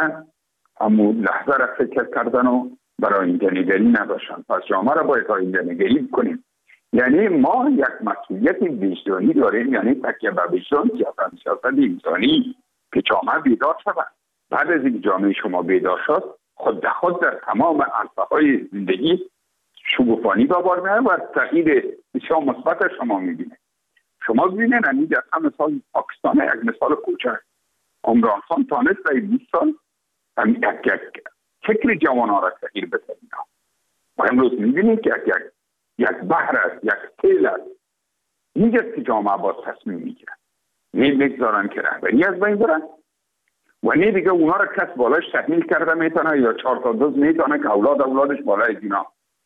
همون لحظه را فکر کردن و برای آینده نگری نداشتن. پس جامعه را باید آینده نگری کنیم. یعنی ما یک مسئولیت وجدانی داریم، یعنی تکیه به وجدان، سیاست انسانی که جامعه بیدار شود. بعد از این جامعه شما بیدار شد، خود به خود در تمام عرصه‌های زندگی شگوفانی به بار میاد و تغییر بسیار مثبت شما میبینه. شما ببینید همین در مثال پاکستان یک مثال کوچک، عمران خان تانست در 20 سال یک فکر جوانان را تغییر بده. و امروز میبینید که یک بحر است، یک سیل است. اینجاست که جامعه باز تصمیم میگیرن، نمیگذارن که رهبری از بین برن و نه دیگه اونا را کس بالاش تحمیل کرده میتونه یا 4 تا دوز میتونه که اولادش بالای اینا.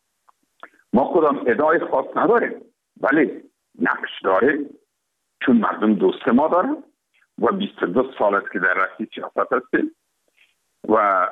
ما خودم ادعای خاص نداریم، ولی نقش داره، چون مردم دوست ما دارن و 22 سال است که در رأس سیاست هستیم و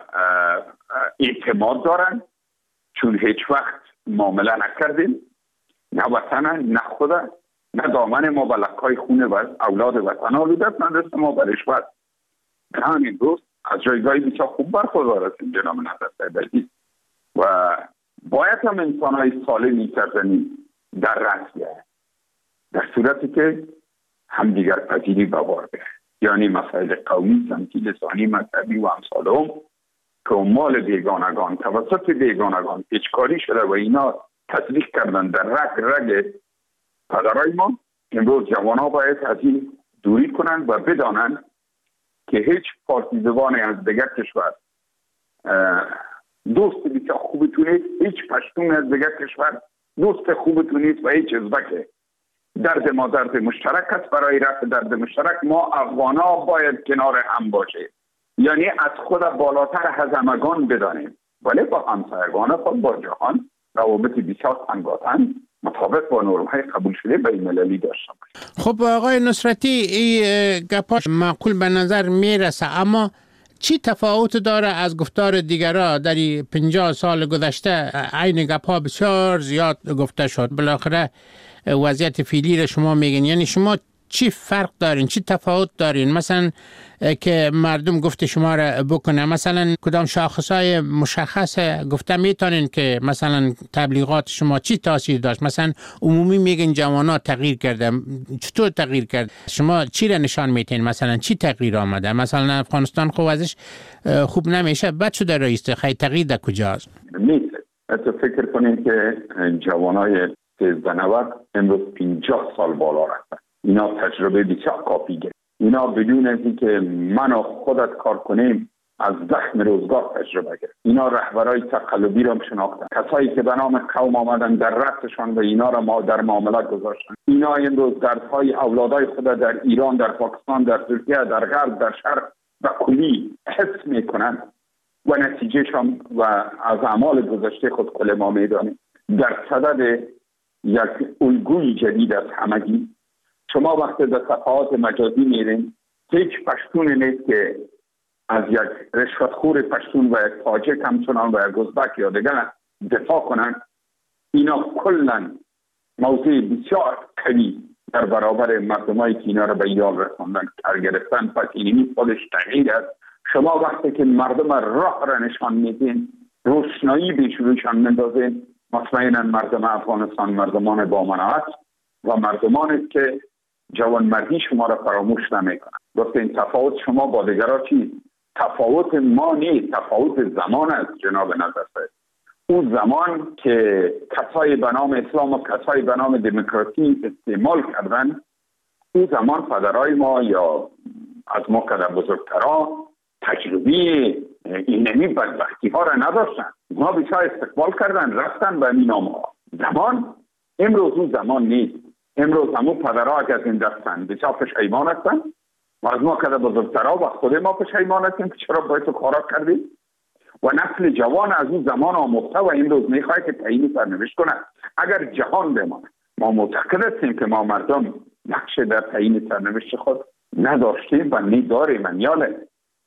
اعتماد دارن، چون هیچ وقت معامله نکردیم، نه وطن نه خدا، نه دامن ما به لکای خونه و اولاد وطن آلوده است، نه دست ما به رشوت. همین روز از جایگاهی بسیار خوب برخوردار هستیم جناب نظر عزیز و باید هم انسان‌های سالمی سرزمین در رأس بیاید، در صورتی که همدیگر پذیری به بار بیاید، یعنی مسائل قومی، سمتی، لسانی، مذهبی و امثالهم که مال بیگانگان توسط بیگانگان اجکاری شده و اینا تصدیق کردن در رگ پدرای ما امروز جوانها باید از این دوری کنند و بدانند که هیچ پارتیزوانی از دیگر کشور دوست بسیار خوبتون نیست، هیچ پشتون از دیگر کشور دوست خوبتون نیست و هیچ ازبکه. درد ما درد مشترک است. برای رفع درد مشترک ما افغانا باید کنار هم باشیم، یعنی از خود بالاتر از همگان بدانیم، ولی با همسایگان خود با جهان روابط بسیار تنگاتن مطابق با نرم‌های قبول شده بین‌المللی داشته باشیم.
خب آقای نصرتی، این گپاش معقول به نظر میرسه، اما چی تفاوت داره از گفتار دیگرها؟ در 50 سال گذشته عین گپا بسیار زیاد گفته شد، بالاخره وضعیت فعلی را شما میگین، یعنی شما چی فرق دارین، چی تفاوت دارین مثلا که مردم گفت شما را بکنه؟ مثلا کدام شاخصای مشخص گفته میتونین که مثلا تبلیغات شما چی تاثیر داشت؟ مثلا عمومی میگن جوانا تغییر کرده، چطور تغییر کرد؟ شما چی را نشان میتین؟ مثلا چی تغییر آمده؟ مثلا افغانستان خب ازش خوب نمیشه، بد شده رئیس، خیلی تغییر در کجاست؟
نیست. تو فکر کنین که جوانای 13-90 امروز 50 سال بالا رفتن. اینا تجربه بسیار کافی گرفت. اینا بدون از اینکه من و خودت کار کنیم از زخم روزگار تجربه گرفت. اینا رهبرای تقلبی را شناختن، کسایی که به نام قوم آمدن در رفتشان و اینا را ما در معاملات گذاشتن. اینا امروز دردهای اولادای خود در ایران، در پاکستان، در ترکیه، در غرب، در شرق و کلی حس میکنن و نتیجهشان و از اعمال گذشته خود کل ما میدانیم. در صدد یک الگوی جدید از همگی شما وقتی در صفحات مجازی میرین هیچ پشتون نیست که از یک رشوتخور پشتون و یک تاجک همچنان و یک ازبک یا دیگر دفاع کنند. اینا کلا موضوع بسیار قوی در برابر مردمایی که اینا را به ایران رساندن کار گرفتن. پس اینی خودش تغییر است. شما وقتی که مردم راه را نشان میدین، روشنایی به روشان میندازین، مطمئنا مردم افغانستان مردمان با مناعت و مردمانی که جوانمردی شما را فراموش نمیکنن. گفتین تفاوت شما با دیگرها چیست؟ تفاوت ما نیست، تفاوت زمان است جناب نظرسید. اون زمان که کسای به نام اسلام و کسای به نام دموکراسی استعمال کردن، اون زمان پدرای ما یا از ما که در بزرگترها تجربه اینمی بدبختی ها را نداشتن. ما بسیار استقبال کردن، رفتن به این نامها. زمان امروز اون زمان نیست. امروز همون پدرها که از این دستن بسیار پشیمان هستن و از ما که در بزرگترها و خود ما پشیمان هستیم که چرا باید تو کارا کردیم. و نسل جوان از اون زمان آموخته و امروز میخواد که تعیین سرنوشت کنه. اگر جهان بمانه، ما معتقد هستیم که ما مردم نقش در تعیین سرنوشت خود نداشتیم و نداریم. منیاله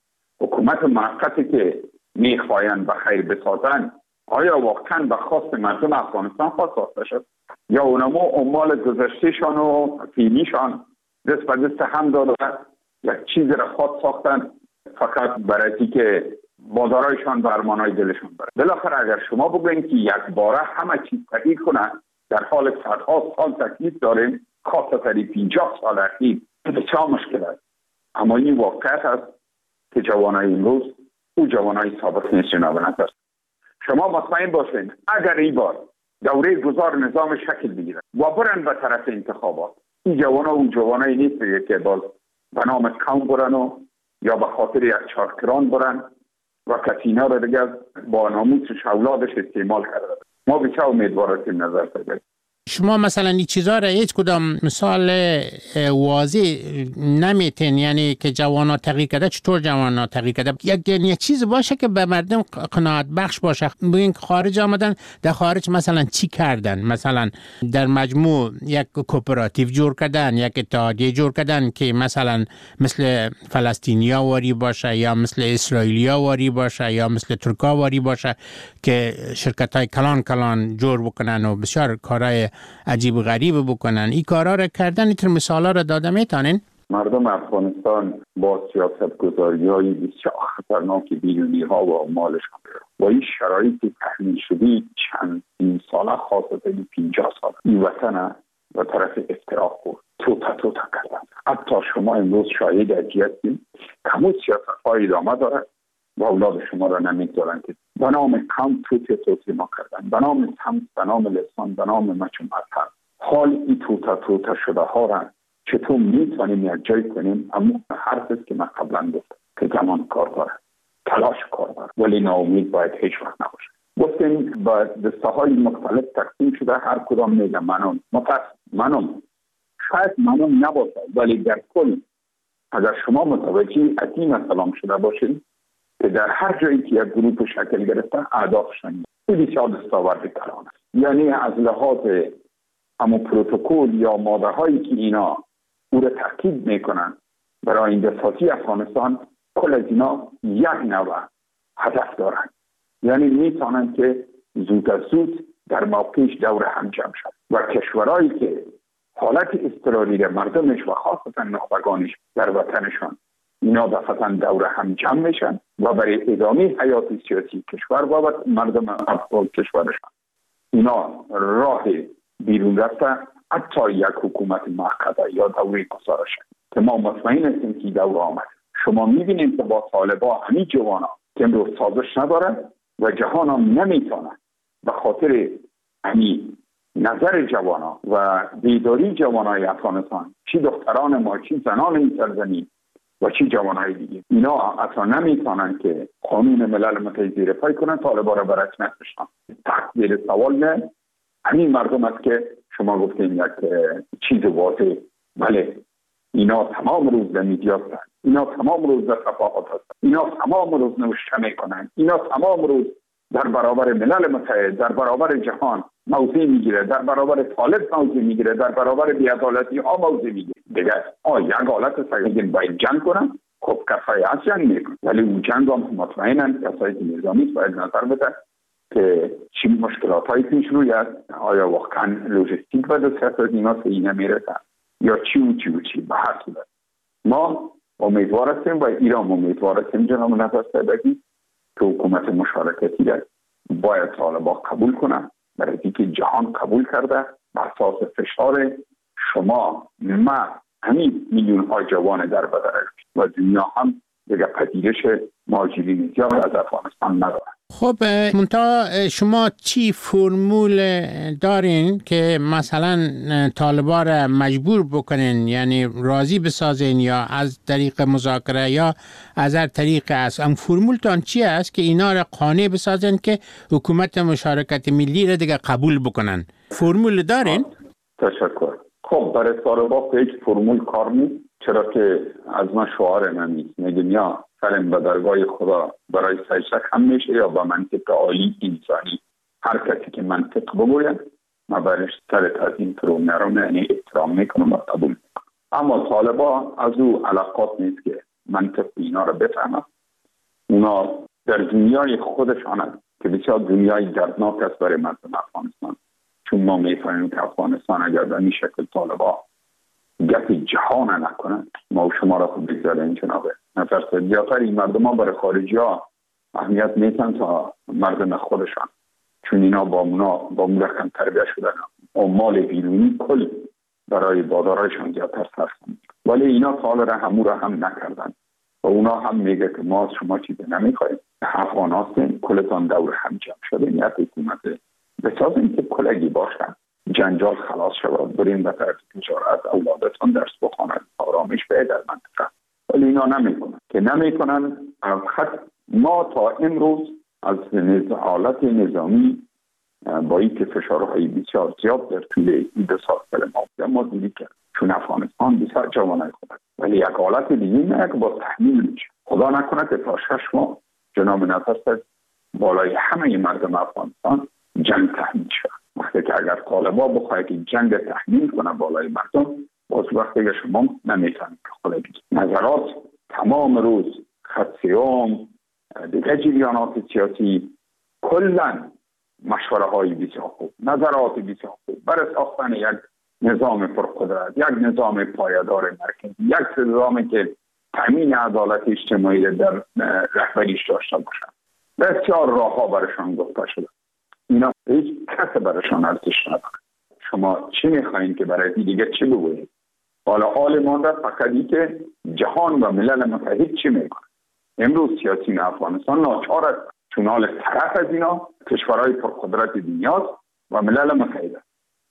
حکومت موقتی که میخواین به خیر بسازن، آیا واقعا به خواست مردم افغانستان خواست ساخته شد یا اونمو اموال گذشتهشان و فیلیشان دست به دست هم داده یک چیز را خود ساختن فقط برای که بازارایشان به ارمانهای دلشان بره. بالاخره اگر شما بگوین که یک باره همه چیز تغییر کنه، در حال صدها سال تکلیف داریم، خاصه 50 سال اخیر بسیار مشکل است. اما این واقعیت است که جوانای امروز او جوانای سابق نیست. جناب نظر شما مطمئن باشین اگر این بار دوره گذار نظام شکل بگیره و برن به طرف انتخابات، این جوانا او جوانایی نیست که باز به نام قوم برن و یا به خاطر یک چارکران برن و کسینا را دیگر با ناموسش اولادش استعمال کرده. ما بسیار امیدوار هستیم نظر بگیریم. شما مثلا این چیزا را هیچ کدام مثال واضح نمیتین، یعنی که جوانا تغییر کرده، چطور جوانا تغییر کرده؟ یک چیز باشه که به مردم قناعت بخش باشه. ببین خارج آمدن، در خارج مثلا چی کردن؟ مثلا در مجموع یک کوپراتیو جور کردن، یک اتحادیه جور کردن که مثلا مثل فلسطینیا واری باشه یا مثل اسرائیلیا واری باشه یا مثل ترکا واری باشه که شرکت‌های کلان جور بکنن و بسیار کارهای عجیب و غریب بکنن. این کارا را کردن. اینطور مثالا را داده میتونین؟ مردم افغانستان با سیاست گذاری‌های بسیار خطرناک بیرونی ها و مالشان با این شرایطی تحمیل شدی چند ساله، خاصه 50 سال این وطن و طرف افتراق بود توتا کردن. حتی شما امروز شاهد هستیم کمو سیاست های ادامه داره و اولاد شما را نمیگذارن که به نام قوم توتی ما کردن، به نام سمت، به نام لسان، به نام مذهب. حال این توتا شده ها را چطور میتونیم یک جای کنیم؟ اما حرف است که من قبلا گفتم که زمان کار داره، تلاش کار داره، ولی ناامید باید هیچ وقت نباشه. گفتیم با دسته های مختلف تقسیم شده، هر کدام میگه منم شاید منم نباشه، ولی در کل اگر شما متوجه این مسئله شده باشید که در هر جایی که یک گروه شکل گرفته اهدافشان بسیار دستاورد کلان است. یعنی از لحاظ اما پروتکل یا ماده هایی که اینا او را تاکید میکنن برای اندساتی افغانستان، کل از اینا یک نوع هدف دارن. یعنی میتونن که زود از زود در موقعش دور هم جمع شد و کشورهایی که حالت اضطراری در مردمش و خاصتا نخبگانش در وطنشان اینا دفعتا دور هم جمع میشن و برای ادامه حیات سیاسی کشور و مردم افغان کشورشان اینا راه بیرون رفته حتی یک حکومت موقته یا دوره گزارش که ما مطمئن هستیم که دوره آمد. شما میبینید که با طالبا همین جوانا که امروز سازش نداره و جهان هم نمیتونه به خاطر همین نظر جوانا و بیداری جوانای افغانستان، چی دختران ما، چی زنان این سرزمین و چی جوانای دیگه، اینا اصلا نمیتونن که قانون ملل متحد زیر پای کنن، طالبا را به رسمیت بشناسن. تقدیر سوال نه همین مردم است که شما گفتین یک چیز واضح. بله اینا تمام روز در میدیا هستن، اینا تمام روز در صفحات هستن، اینا تمام روز نوشته میکنن، اینا تمام روز در برابر ملل متحد، در برابر جهان موضع میگیره، در برابر طالب موضع میگیره، در برابر بی‌عدالتی ها موضع میگیره. دیگه یک حالت سگین باید جنگ کنن، خب کسایی از جنگ میکنن، ولی اون جنگ هم مطمئنن کسایی نظامی باید نظر بده که چی مشکلات هایی پیش روی است، آیا واقعا لوجستیک و دسترس از اینا سهی نمیرسن یا چی به هر صورت ما امیدوار هستیم و ایران امیدوار هستیم جناب نظر صدقی که حکومت مشارکتی را باید طالبا قبول کنه، برای اینکه جهان قبول کرده بر اساس فشار شما ما همین میلیون های جوان در بدر و دنیا هم دیگه پذیرش مهاجرین زیاد از افغانستان نداره.
خب منتها شما چی فرمول دارین که مثلا طالبان را مجبور بکنین، یعنی راضی بسازین یا از طریق مذاکره یا از هر طریق است؟ ام فرمولتان چی است که اینا را قانع بسازین که حکومت مشارکت ملی را دیگه قبول بکنن؟ فرمول دارین؟
تشکر. خب برای طالبان هیچ فرمول کار نیست، چرا که از ما شعار نمیست میگیم یا سرم به درگاه خدا برای سجده هم میشه یا با منطق عالی انسانی. هر کسی که منطق بگوید ما برش سر تعظیم فرو نرم، یعنی احترام میکنم و قبول میکنم. اما طالبا از او علاقات نیست که منطق اینا رو بفهمن. اونا در دنیای خودشان هست که بسیار دنیای دردناک است برای مردم افغانستان، چون ما میفهمیم که افغانستان اگر به این شکل طالبا گپ جهان نکنن ما و شما را خود بگذاریم جنابه نظر زیادتر این مردم ها برای خارجی ها اهمیت نیستن تا مردم خودشان، چون اینا با رقم تربیه شدن و مال بیرونی کل برای بازارشان زیادتر صرف کنند. ولی اینا سال را همو را هم نکردن و اونا هم میگه که ما از شما چیزی نمیخوایم، افغان هستیم، کلتان دور هم جمع شده، نیت حکومت بسازیم که کلگی باشن، جنجال خلاص شود، بریم به طرف تجارت، اولادتان درس بخوانند، آرامش به در منطقه. ولی اینا نمیکنن. خط ما تا امروز از حالت نظامی با این که فشارهای بسیار زیاد در طول این 2 سال ما دیدیم که چون افغانستان بسیار جوانای خود ولی یک حالت دیگه نه که با تحمیل میشه. خدا نکنه که تا 6 ماه جناب نظر بالای همه مردم افغانستان جنگ تحمیل شد. وقتی که اگر طالبا بخواهد که جنگ تحمیل کنه بالای مردم، باز وقتی که شما نمیتونید که خود بگید. نظرات تمام روز خط سیام دیگه جریانات سیاسی کلا مشوره های بسیار خوب، نظرات بسیار خوب برای ساختن یک نظام پرقدرت، یک نظام پایدار مرکزی، یک نظامی که تامین عدالت اجتماعی در رهبریش داشته باشه. بسیار راه ها برشان گفته شده. اینا هیچ کس برشان ارزش نداره. شما چی میخواین که برای دیگه چی بگویید؟ حالا حال مانده فقط این که جهان و ملل متحد چی میکنه؟ امروز سیاسیون افغانستان ناچار است، چون حال طرف از اینا کشورهای پرقدرت دنیاست و ملل متحد است.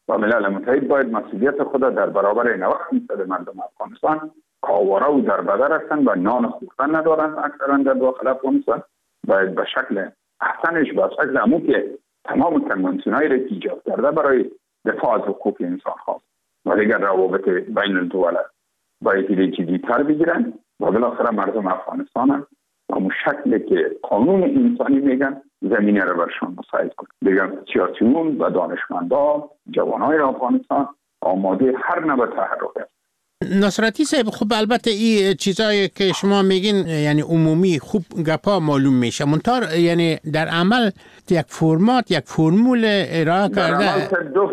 و ملل متحد باید مسئولیت خود در برابر 90% مردم افغانستان که آواره و در بدر هستند و نان خوردن ندارند اکثرا در داخل افغانستان، باید به شکل احسنش به شکل همون که تمام کنوانسیون‌هایی را ایجاد کرده برای دفاع از حقوق انسان خواست و دیگر روابط بین الدول باید جدی‌تر بگیرن و بالاخره مردم افغانستان هم و همون شکلی که قانون انسانی میگن زمینه را برشان مساعد کنه. دیگر سیاسیون و دانشمندان جوانای افغانستان آماده هر نوع تحرک است.
نصرتی صاحب، خب البته این چیزایی که شما میگین یعنی عمومی خوب گپا معلوم میشه، منتها یعنی در عمل یک فرمات، یک فرمول ارائه کرده.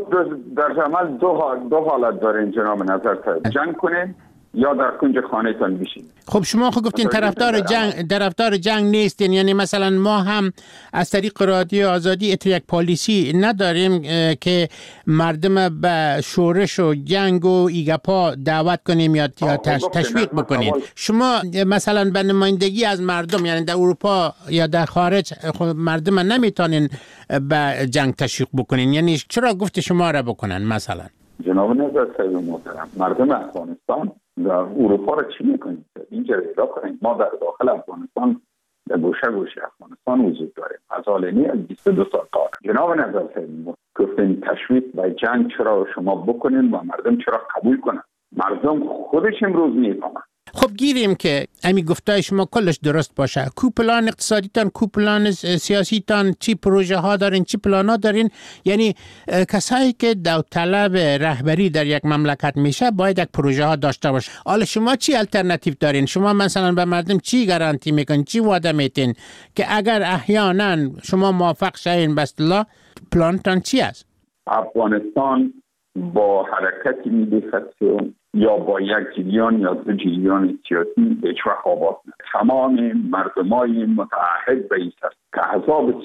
در عمل دو حالت دارین جناب نظر صاحب، جنگ کنین یا در کنج خانه‌تان بشین.
خب شما خب گفتین طرفدار جنگ نیستین، یعنی مثلا ما هم از طریق رادیو آزادی یک پالیسی نداریم که مردم به شورش و جنگ و ایگپا دعوت کنیم یا تشویق بکنیم. شما مثلا به نمایندگی از مردم، یعنی در اروپا یا در خارج مردم نمیتونین به جنگ تشویق بکنین، یعنی چرا گفت شما را بکنن؟ مثلا
جناب نظر صاحب محترم، مردم افغانستان در اروپا را چی میکنید؟ اینجا پیدا کنید. ما در داخل افغانستان در گوشه افغانستان وجود داریم از حالینی از 22 سال قبل. جناب نظر صاحب گفتین تشویق به جنگ چرا شما بکنین و مردم چرا قبول کنن؟ مردم خودش امروز میفهمن.
خب گیریم که امی گفتای شما کلش درست باشه. کو پلان اقتصادیتان، کو پلان سیاسیتان، چی پروژه ها دارین، چی پلان ها دارین؟ یعنی کسایی که داوطلب رهبری در یک مملکت میشه باید یک پروژه ها داشته باشه. حالا شما چی الटरनेटिव دارین؟ شما مثلا به مردم چی گارانتی میکنین، چی وعده میتین که اگر احیانا شما موافق شین به اصطلاح پلانتان چی است؟
افغانستان با حرکت ملی خصیون یا با 1 جریان یا 2 جریان سیاسی هیچ وقت آباد نه. تمام مردمای متعهد به این است که احزاب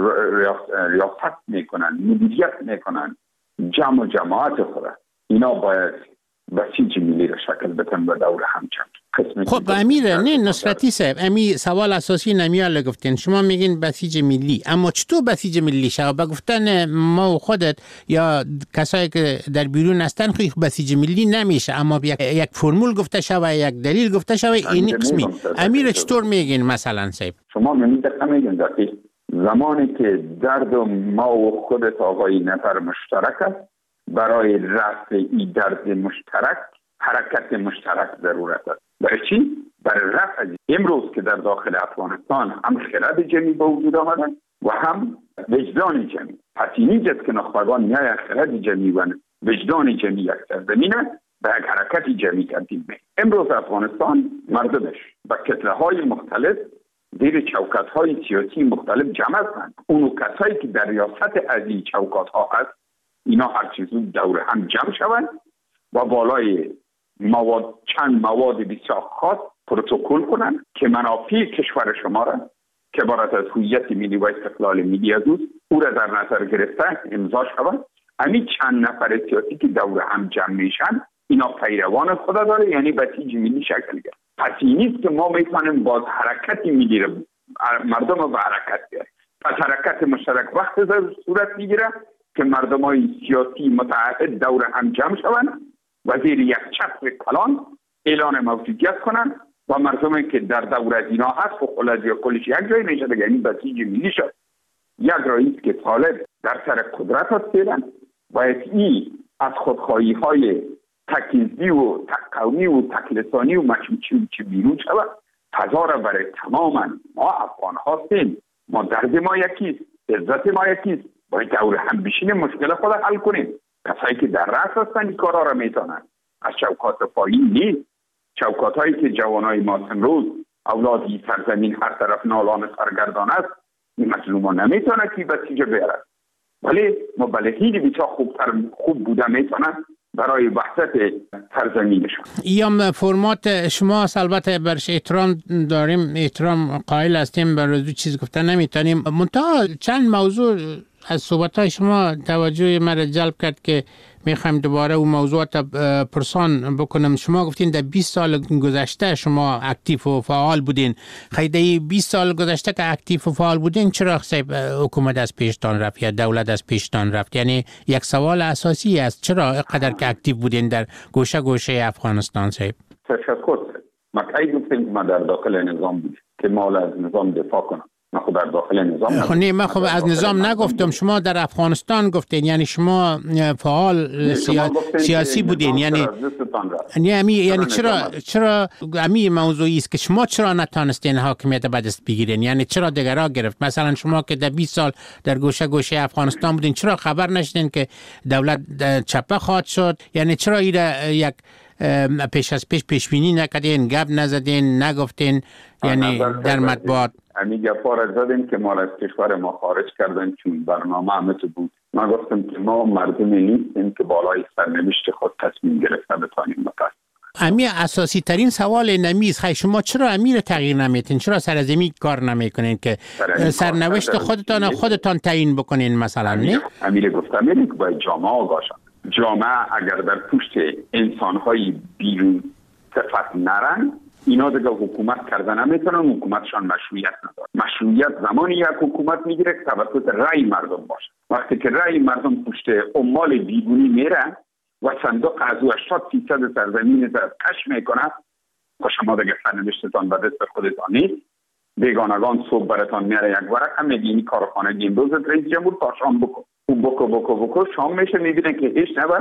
ریاست میکنن، مدیریت میکنن جمع و جماعت خود، اینا باید بسیج ملی را شکل بدن و دور هم جمع.
خب امیر نه نصرتی صاحب، امی سوال اساسی نمیال گفتین، شما میگین بسیج ملی، اما چطور بسیج ملی شو؟ با گفتن ما و خودت یا کسایی که در بیرون هستن خیلی بسیج ملی نمیشه، اما یک فرمول گفته شوه، یک دلیل گفته شوه، این قسمی. امیر چطور میگین مثلا صاحب؟
شما میگین دقیق زمانی که درد ما و خودت آقای نفر مشترک است، برای رفع این درد مشترک حرکت مشترک ضرورت است. برای چی؟ برای رفع امروز که در داخل افغانستان هم خرد جمعی به وجود آمدن و هم وجدان جمعی. پس اینی است که نخبگان میای خرد جمعی و وجدان جمعی یک سرزمینه به یک حرکت جمعی تبدیل میشه. امروز افغانستان مردمش با کتله های مختلف زیر چوکات های سیاسی مختلف جمع هستند. اونو کسایی که در ریاست از این چوکات ها هست، اینا هر چیزو دور هم جمع شوند و بالای چند مواد بسیار خاص پروتکل کنند که منافع کشور شما را که عبارت از هویت ملی و استقلال ملی از او را در نظر گرفته امضا شود. همین چند نفر سیاسی که دور هم جمع میشن اینا پیروان خدا داره، یعنی بسیج ملی شکل گرفت. پس این نیست که ما میتونیم باز حرکت ملی را مردم رو به حرکت بیاریم. پس حرکت مشترک وقت صورت میگیره که مردمای سیاسی متعهد دور هم جمع شوند و زیر یک چتر کلان اعلان موجودیت کنند و مردمی که در دور از اینا هست و خلاص یا کلش یک جای میشه دیگه، یعنی بسیج ملی شد. یک رئیس که طالب در سر قدرت هست فعلا باید این از خودخواهی های تکیزی و تقومی و تکلسانی و مشروطی که بیرون شود. فضا را برای تماما ما افغان هستیم، ما درد ما یکیست، عزت ما یکیست، باید دور هم بشینیم مشکل خود حل کنیم. کسایی که در رأس هستن این کارا را میتونن، از چوکات پایین نیست. چوکات هایی که جوانای ما امروز اولادی سرزمین هر طرف نالان سرگردان است، این مظلومان نمیتونه که بسیجه بیارد، ولی مبلغین بیچا خوب بوده میتونن برای وحدت سرزمینشون.
یا فرمات شما البته برش احترام داریم، احترام قائل هستیم، بر دو چیز گفتن نمیتونیم. منتها چند موضوع از صحبت‌های شما توجه مرا جلب کرد که میخوایم دوباره اون موضوعات پرسان بکنم. شما گفتین در 20 سال گذشته شما اکتیو و فعال بودین. خیلی 20 سال گذشته که اکتیو و فعال بودین چرا حکومت از پیشتان رفت یا دولت از پیشتان رفت؟ یعنی یک سوال اساسی است، چرا اینقدر که اکتیو بودین در گوشه گوشه افغانستان صاحب؟
تشکر. مقعی گفتیم ما در داخل نظام بودیم که ما از نظام دفاع کنم. من خود در داخل نظام
من خب از نظام نگفتم، شما در افغانستان گفتین، یعنی شما فعال سیاسی بودین. یعنی چرا امی موضوعی است که شما چرا نتانستین حاکمیت به دست بگیرین؟ یعنی چرا دیگرها گرفت؟ مثلا شما که در 20 سال در گوشه گوشه افغانستان بودین چرا خبر نشدین که دولت چپه خواهد شد؟ یعنی چرا یک پیش از پیش بینی نکردین، گپ نزدین، نگفتین یعنی در مطبوعات؟
همین گپا را زدیم که ما را از کشور ما خارج کردن چون برنامه همه بود. ما گفتم که ما مردمی نیستیم که بالای سرنوشت خود تصمیم گرفته بتانیم بکنیم.
امی اساسی ترین سوال نمیز خیلی شما چرا امیر تغییر نمیتین؟ چرا سرزمی کار نمیکنین که سرنوشت خودتان تعیین بکنین مثلا؟ نه
امیر گفتم که باید جامعه آگاه شد. جامعه اگر در پشت انسان‌های بیرون صفت نرن اینا دیگه حکومت کردن نمیتونن، حکومتشان مشروعیت نداره. مشروعیت زمانی یک حکومت میگیره که توسط رأی مردم باشه. وقتی که رأی مردم پشت عمال بیرونی میره و صندوق از 80% سرزمین کش میکنه و شما دیگه سرنوشتتان به دست خودتان نیست. بیگانگان صبح براتان میاره یک ورق هم میگه این کارخانه امروز رئیس جمهور تا شام بکن. بکو شام میشه میبینه که هیچ نبر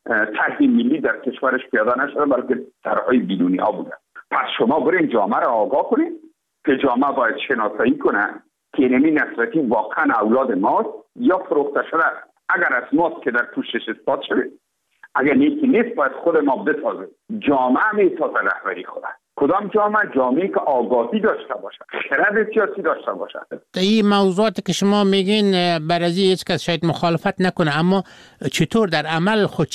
طرح ملی در کشورش پیاده نشده بلکه طرحهای بیرونی ها بوده. پس شما برین جامعه را آگاه کنید که جامعه باید شناسایی کنه که اینمی نصرتی واقعا اولاد ماست یا فروخته شده. اگر از ماست که در پوشش اثبات شده، اگر نیست باید خود ما بسازه. جامعه میسازه رهبری خود. کدام جامعه که آگاهی داشته باشه، خرد سیاسی داشته باشه.
این موضوعاتی که شما میگین برای هیچ کس شاید مخالفت نکنه، اما چطور در عمل خود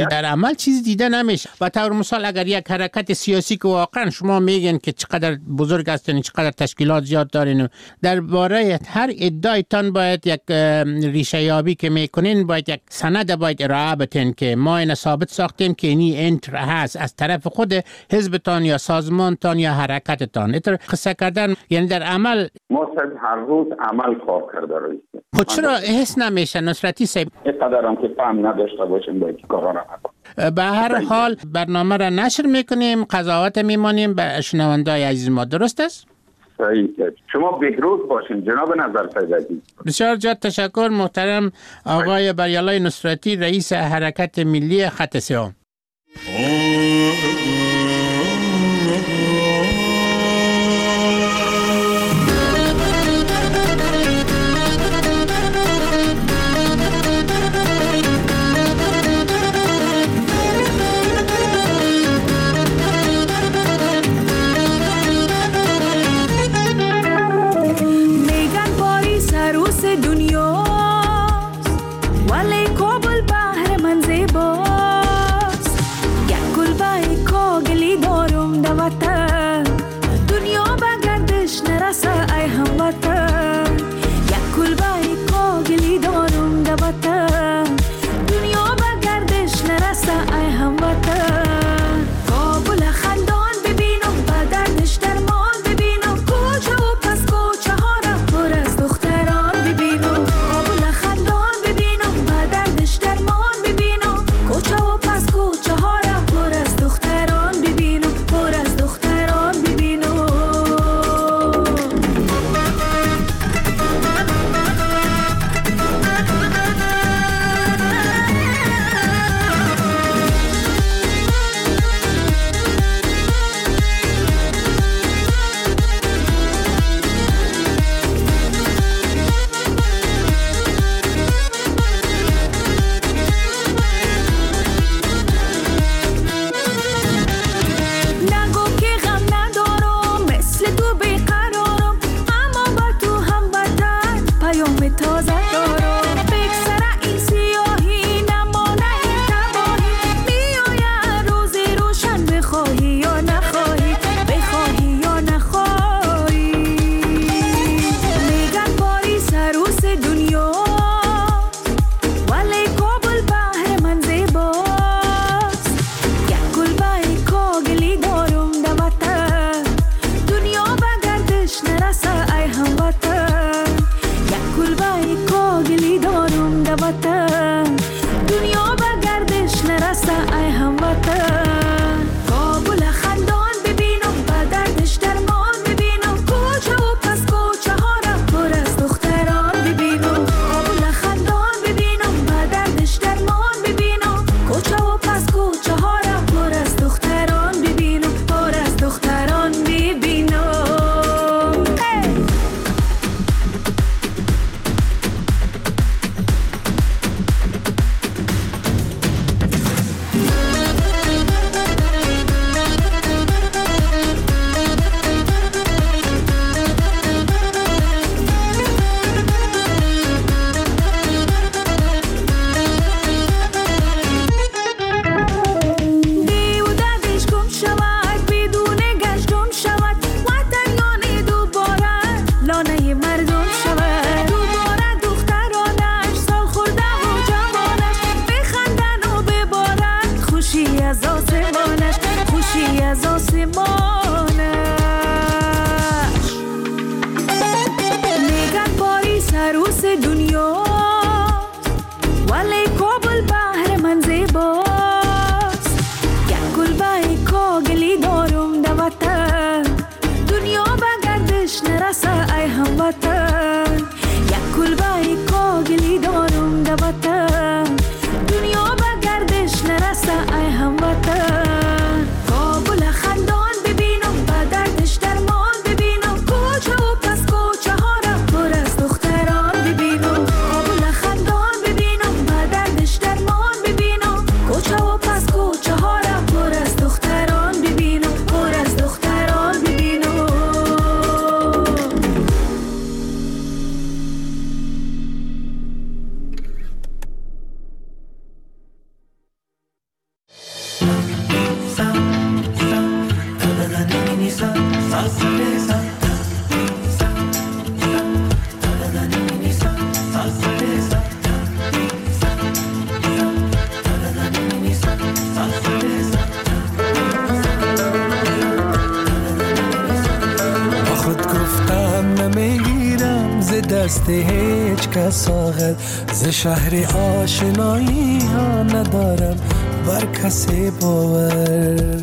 چیزی دیده نمیشه؟ و طور مثال اگر یک حرکت سیاسی که واقعا شما میگین که چقدر بزرگ هستین، چقدر تشکیلات زیاد دارین، درباره هر ادعایتان باید یک ریشه یابی که میکنین، باید یک سند باید ارائه بدین که ما این ثابت ساختیم که اینی انتر هست از طرف خود حزبتان یا سازمانتان یا حرکتتان. ایتر قصه کردن یعنی در عمل
ما هر روز عمل کار کرده راییم.
خود چرا حس نمیشه نصرتی صاحب؟
اینقدر هم که فهم نداشته باشیم باید کارا را نکنیم.
به هر حال برنامه را نشر میکنیم، قضاوت میمانیم به شنوندای عزیز ما، درست است؟
صحیح. شما بهروز باشین جناب نظرفیض عزیز.
بسیار زیاد تشکر محترم آقای بریالای نصرتی، رئیس حرکت ملی خط سیام.
Gel gul bay ko geli dorum da vatan آسمانش خوشی از آسمانش. میگن پاریس عروس دنیا ولی کابل بحر من زیباست. یک کلبه کاغلی دارم در وطن دنیا به گردش نرسه ای هموطن. یک کلبه کاغلی دارم در وطن دنیا به گردش نرسه ای هموطن. کابل خندان ببینم به دردش درمان ببینم کوچه و پس کوچه ها را پر از دختران ببینم. کابل خندان ببینم به دردش درمان ببینم کوچه و پس کوچه ها را پر از دختران ببینم پر از دختران ببینم.
دست هیچ کس آغد ز شهر آشنایی ها ندارم بر کسی باور.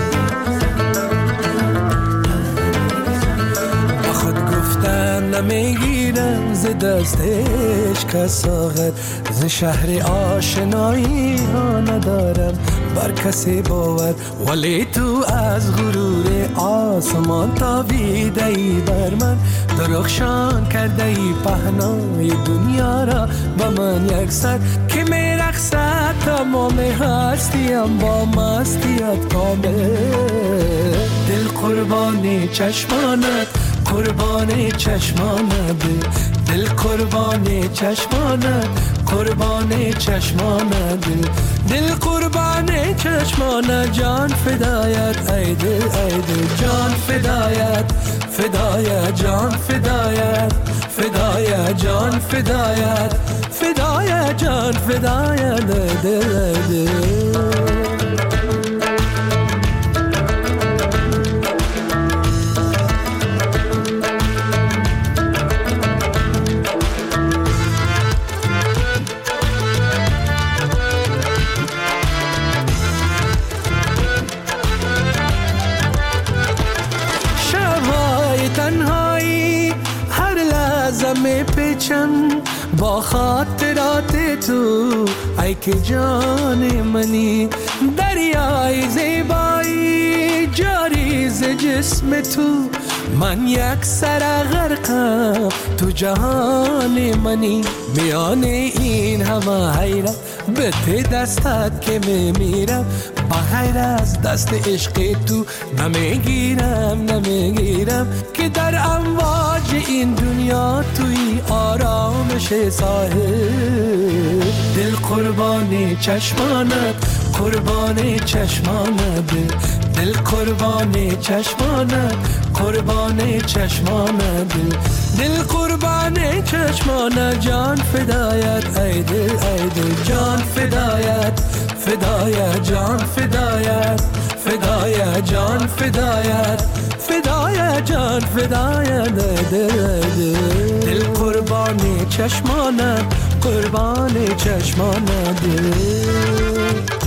با خود گفتن نمیگیرم ز دست هیچ کس آغد ز شهر آشنایی ها ندارم بر کسی باور. ولی تو از غرور آسمان تابیده ای بر من درخشان کرده ای پهنای دنیا را با من یک سر که می رقصد تمام هستیم با مستیت کامل. دل قربان چشمانت قربان چشمانت دل قربان چشمانت قربان چشمانت دل قربان چشمانت جان فدایت ای دل جان فدایت فدایت جان فدایت فدایت جان فدایت فدایت جان فدایت دل با خاطرات تو ای که جان منی دریای زیبایی جاری ز جسم تو من یک سر غرقم تو جهان منی میان این همه حیرت به ته دستت که میمیرم بغیر از دست عشق تو نمیگیرم که در امواج این دنیا توی آرامش ساحل. دل قربان چشمانت قربان چشمانت دل قربان چشمانت قربان چشمانت دل قربان چشمانت جان فدایت ای دل جان فدایت فدایت جان فدایت فدایت جان فدایت فدایت جان فدایت دل قربان چشمانت قربان چشمانت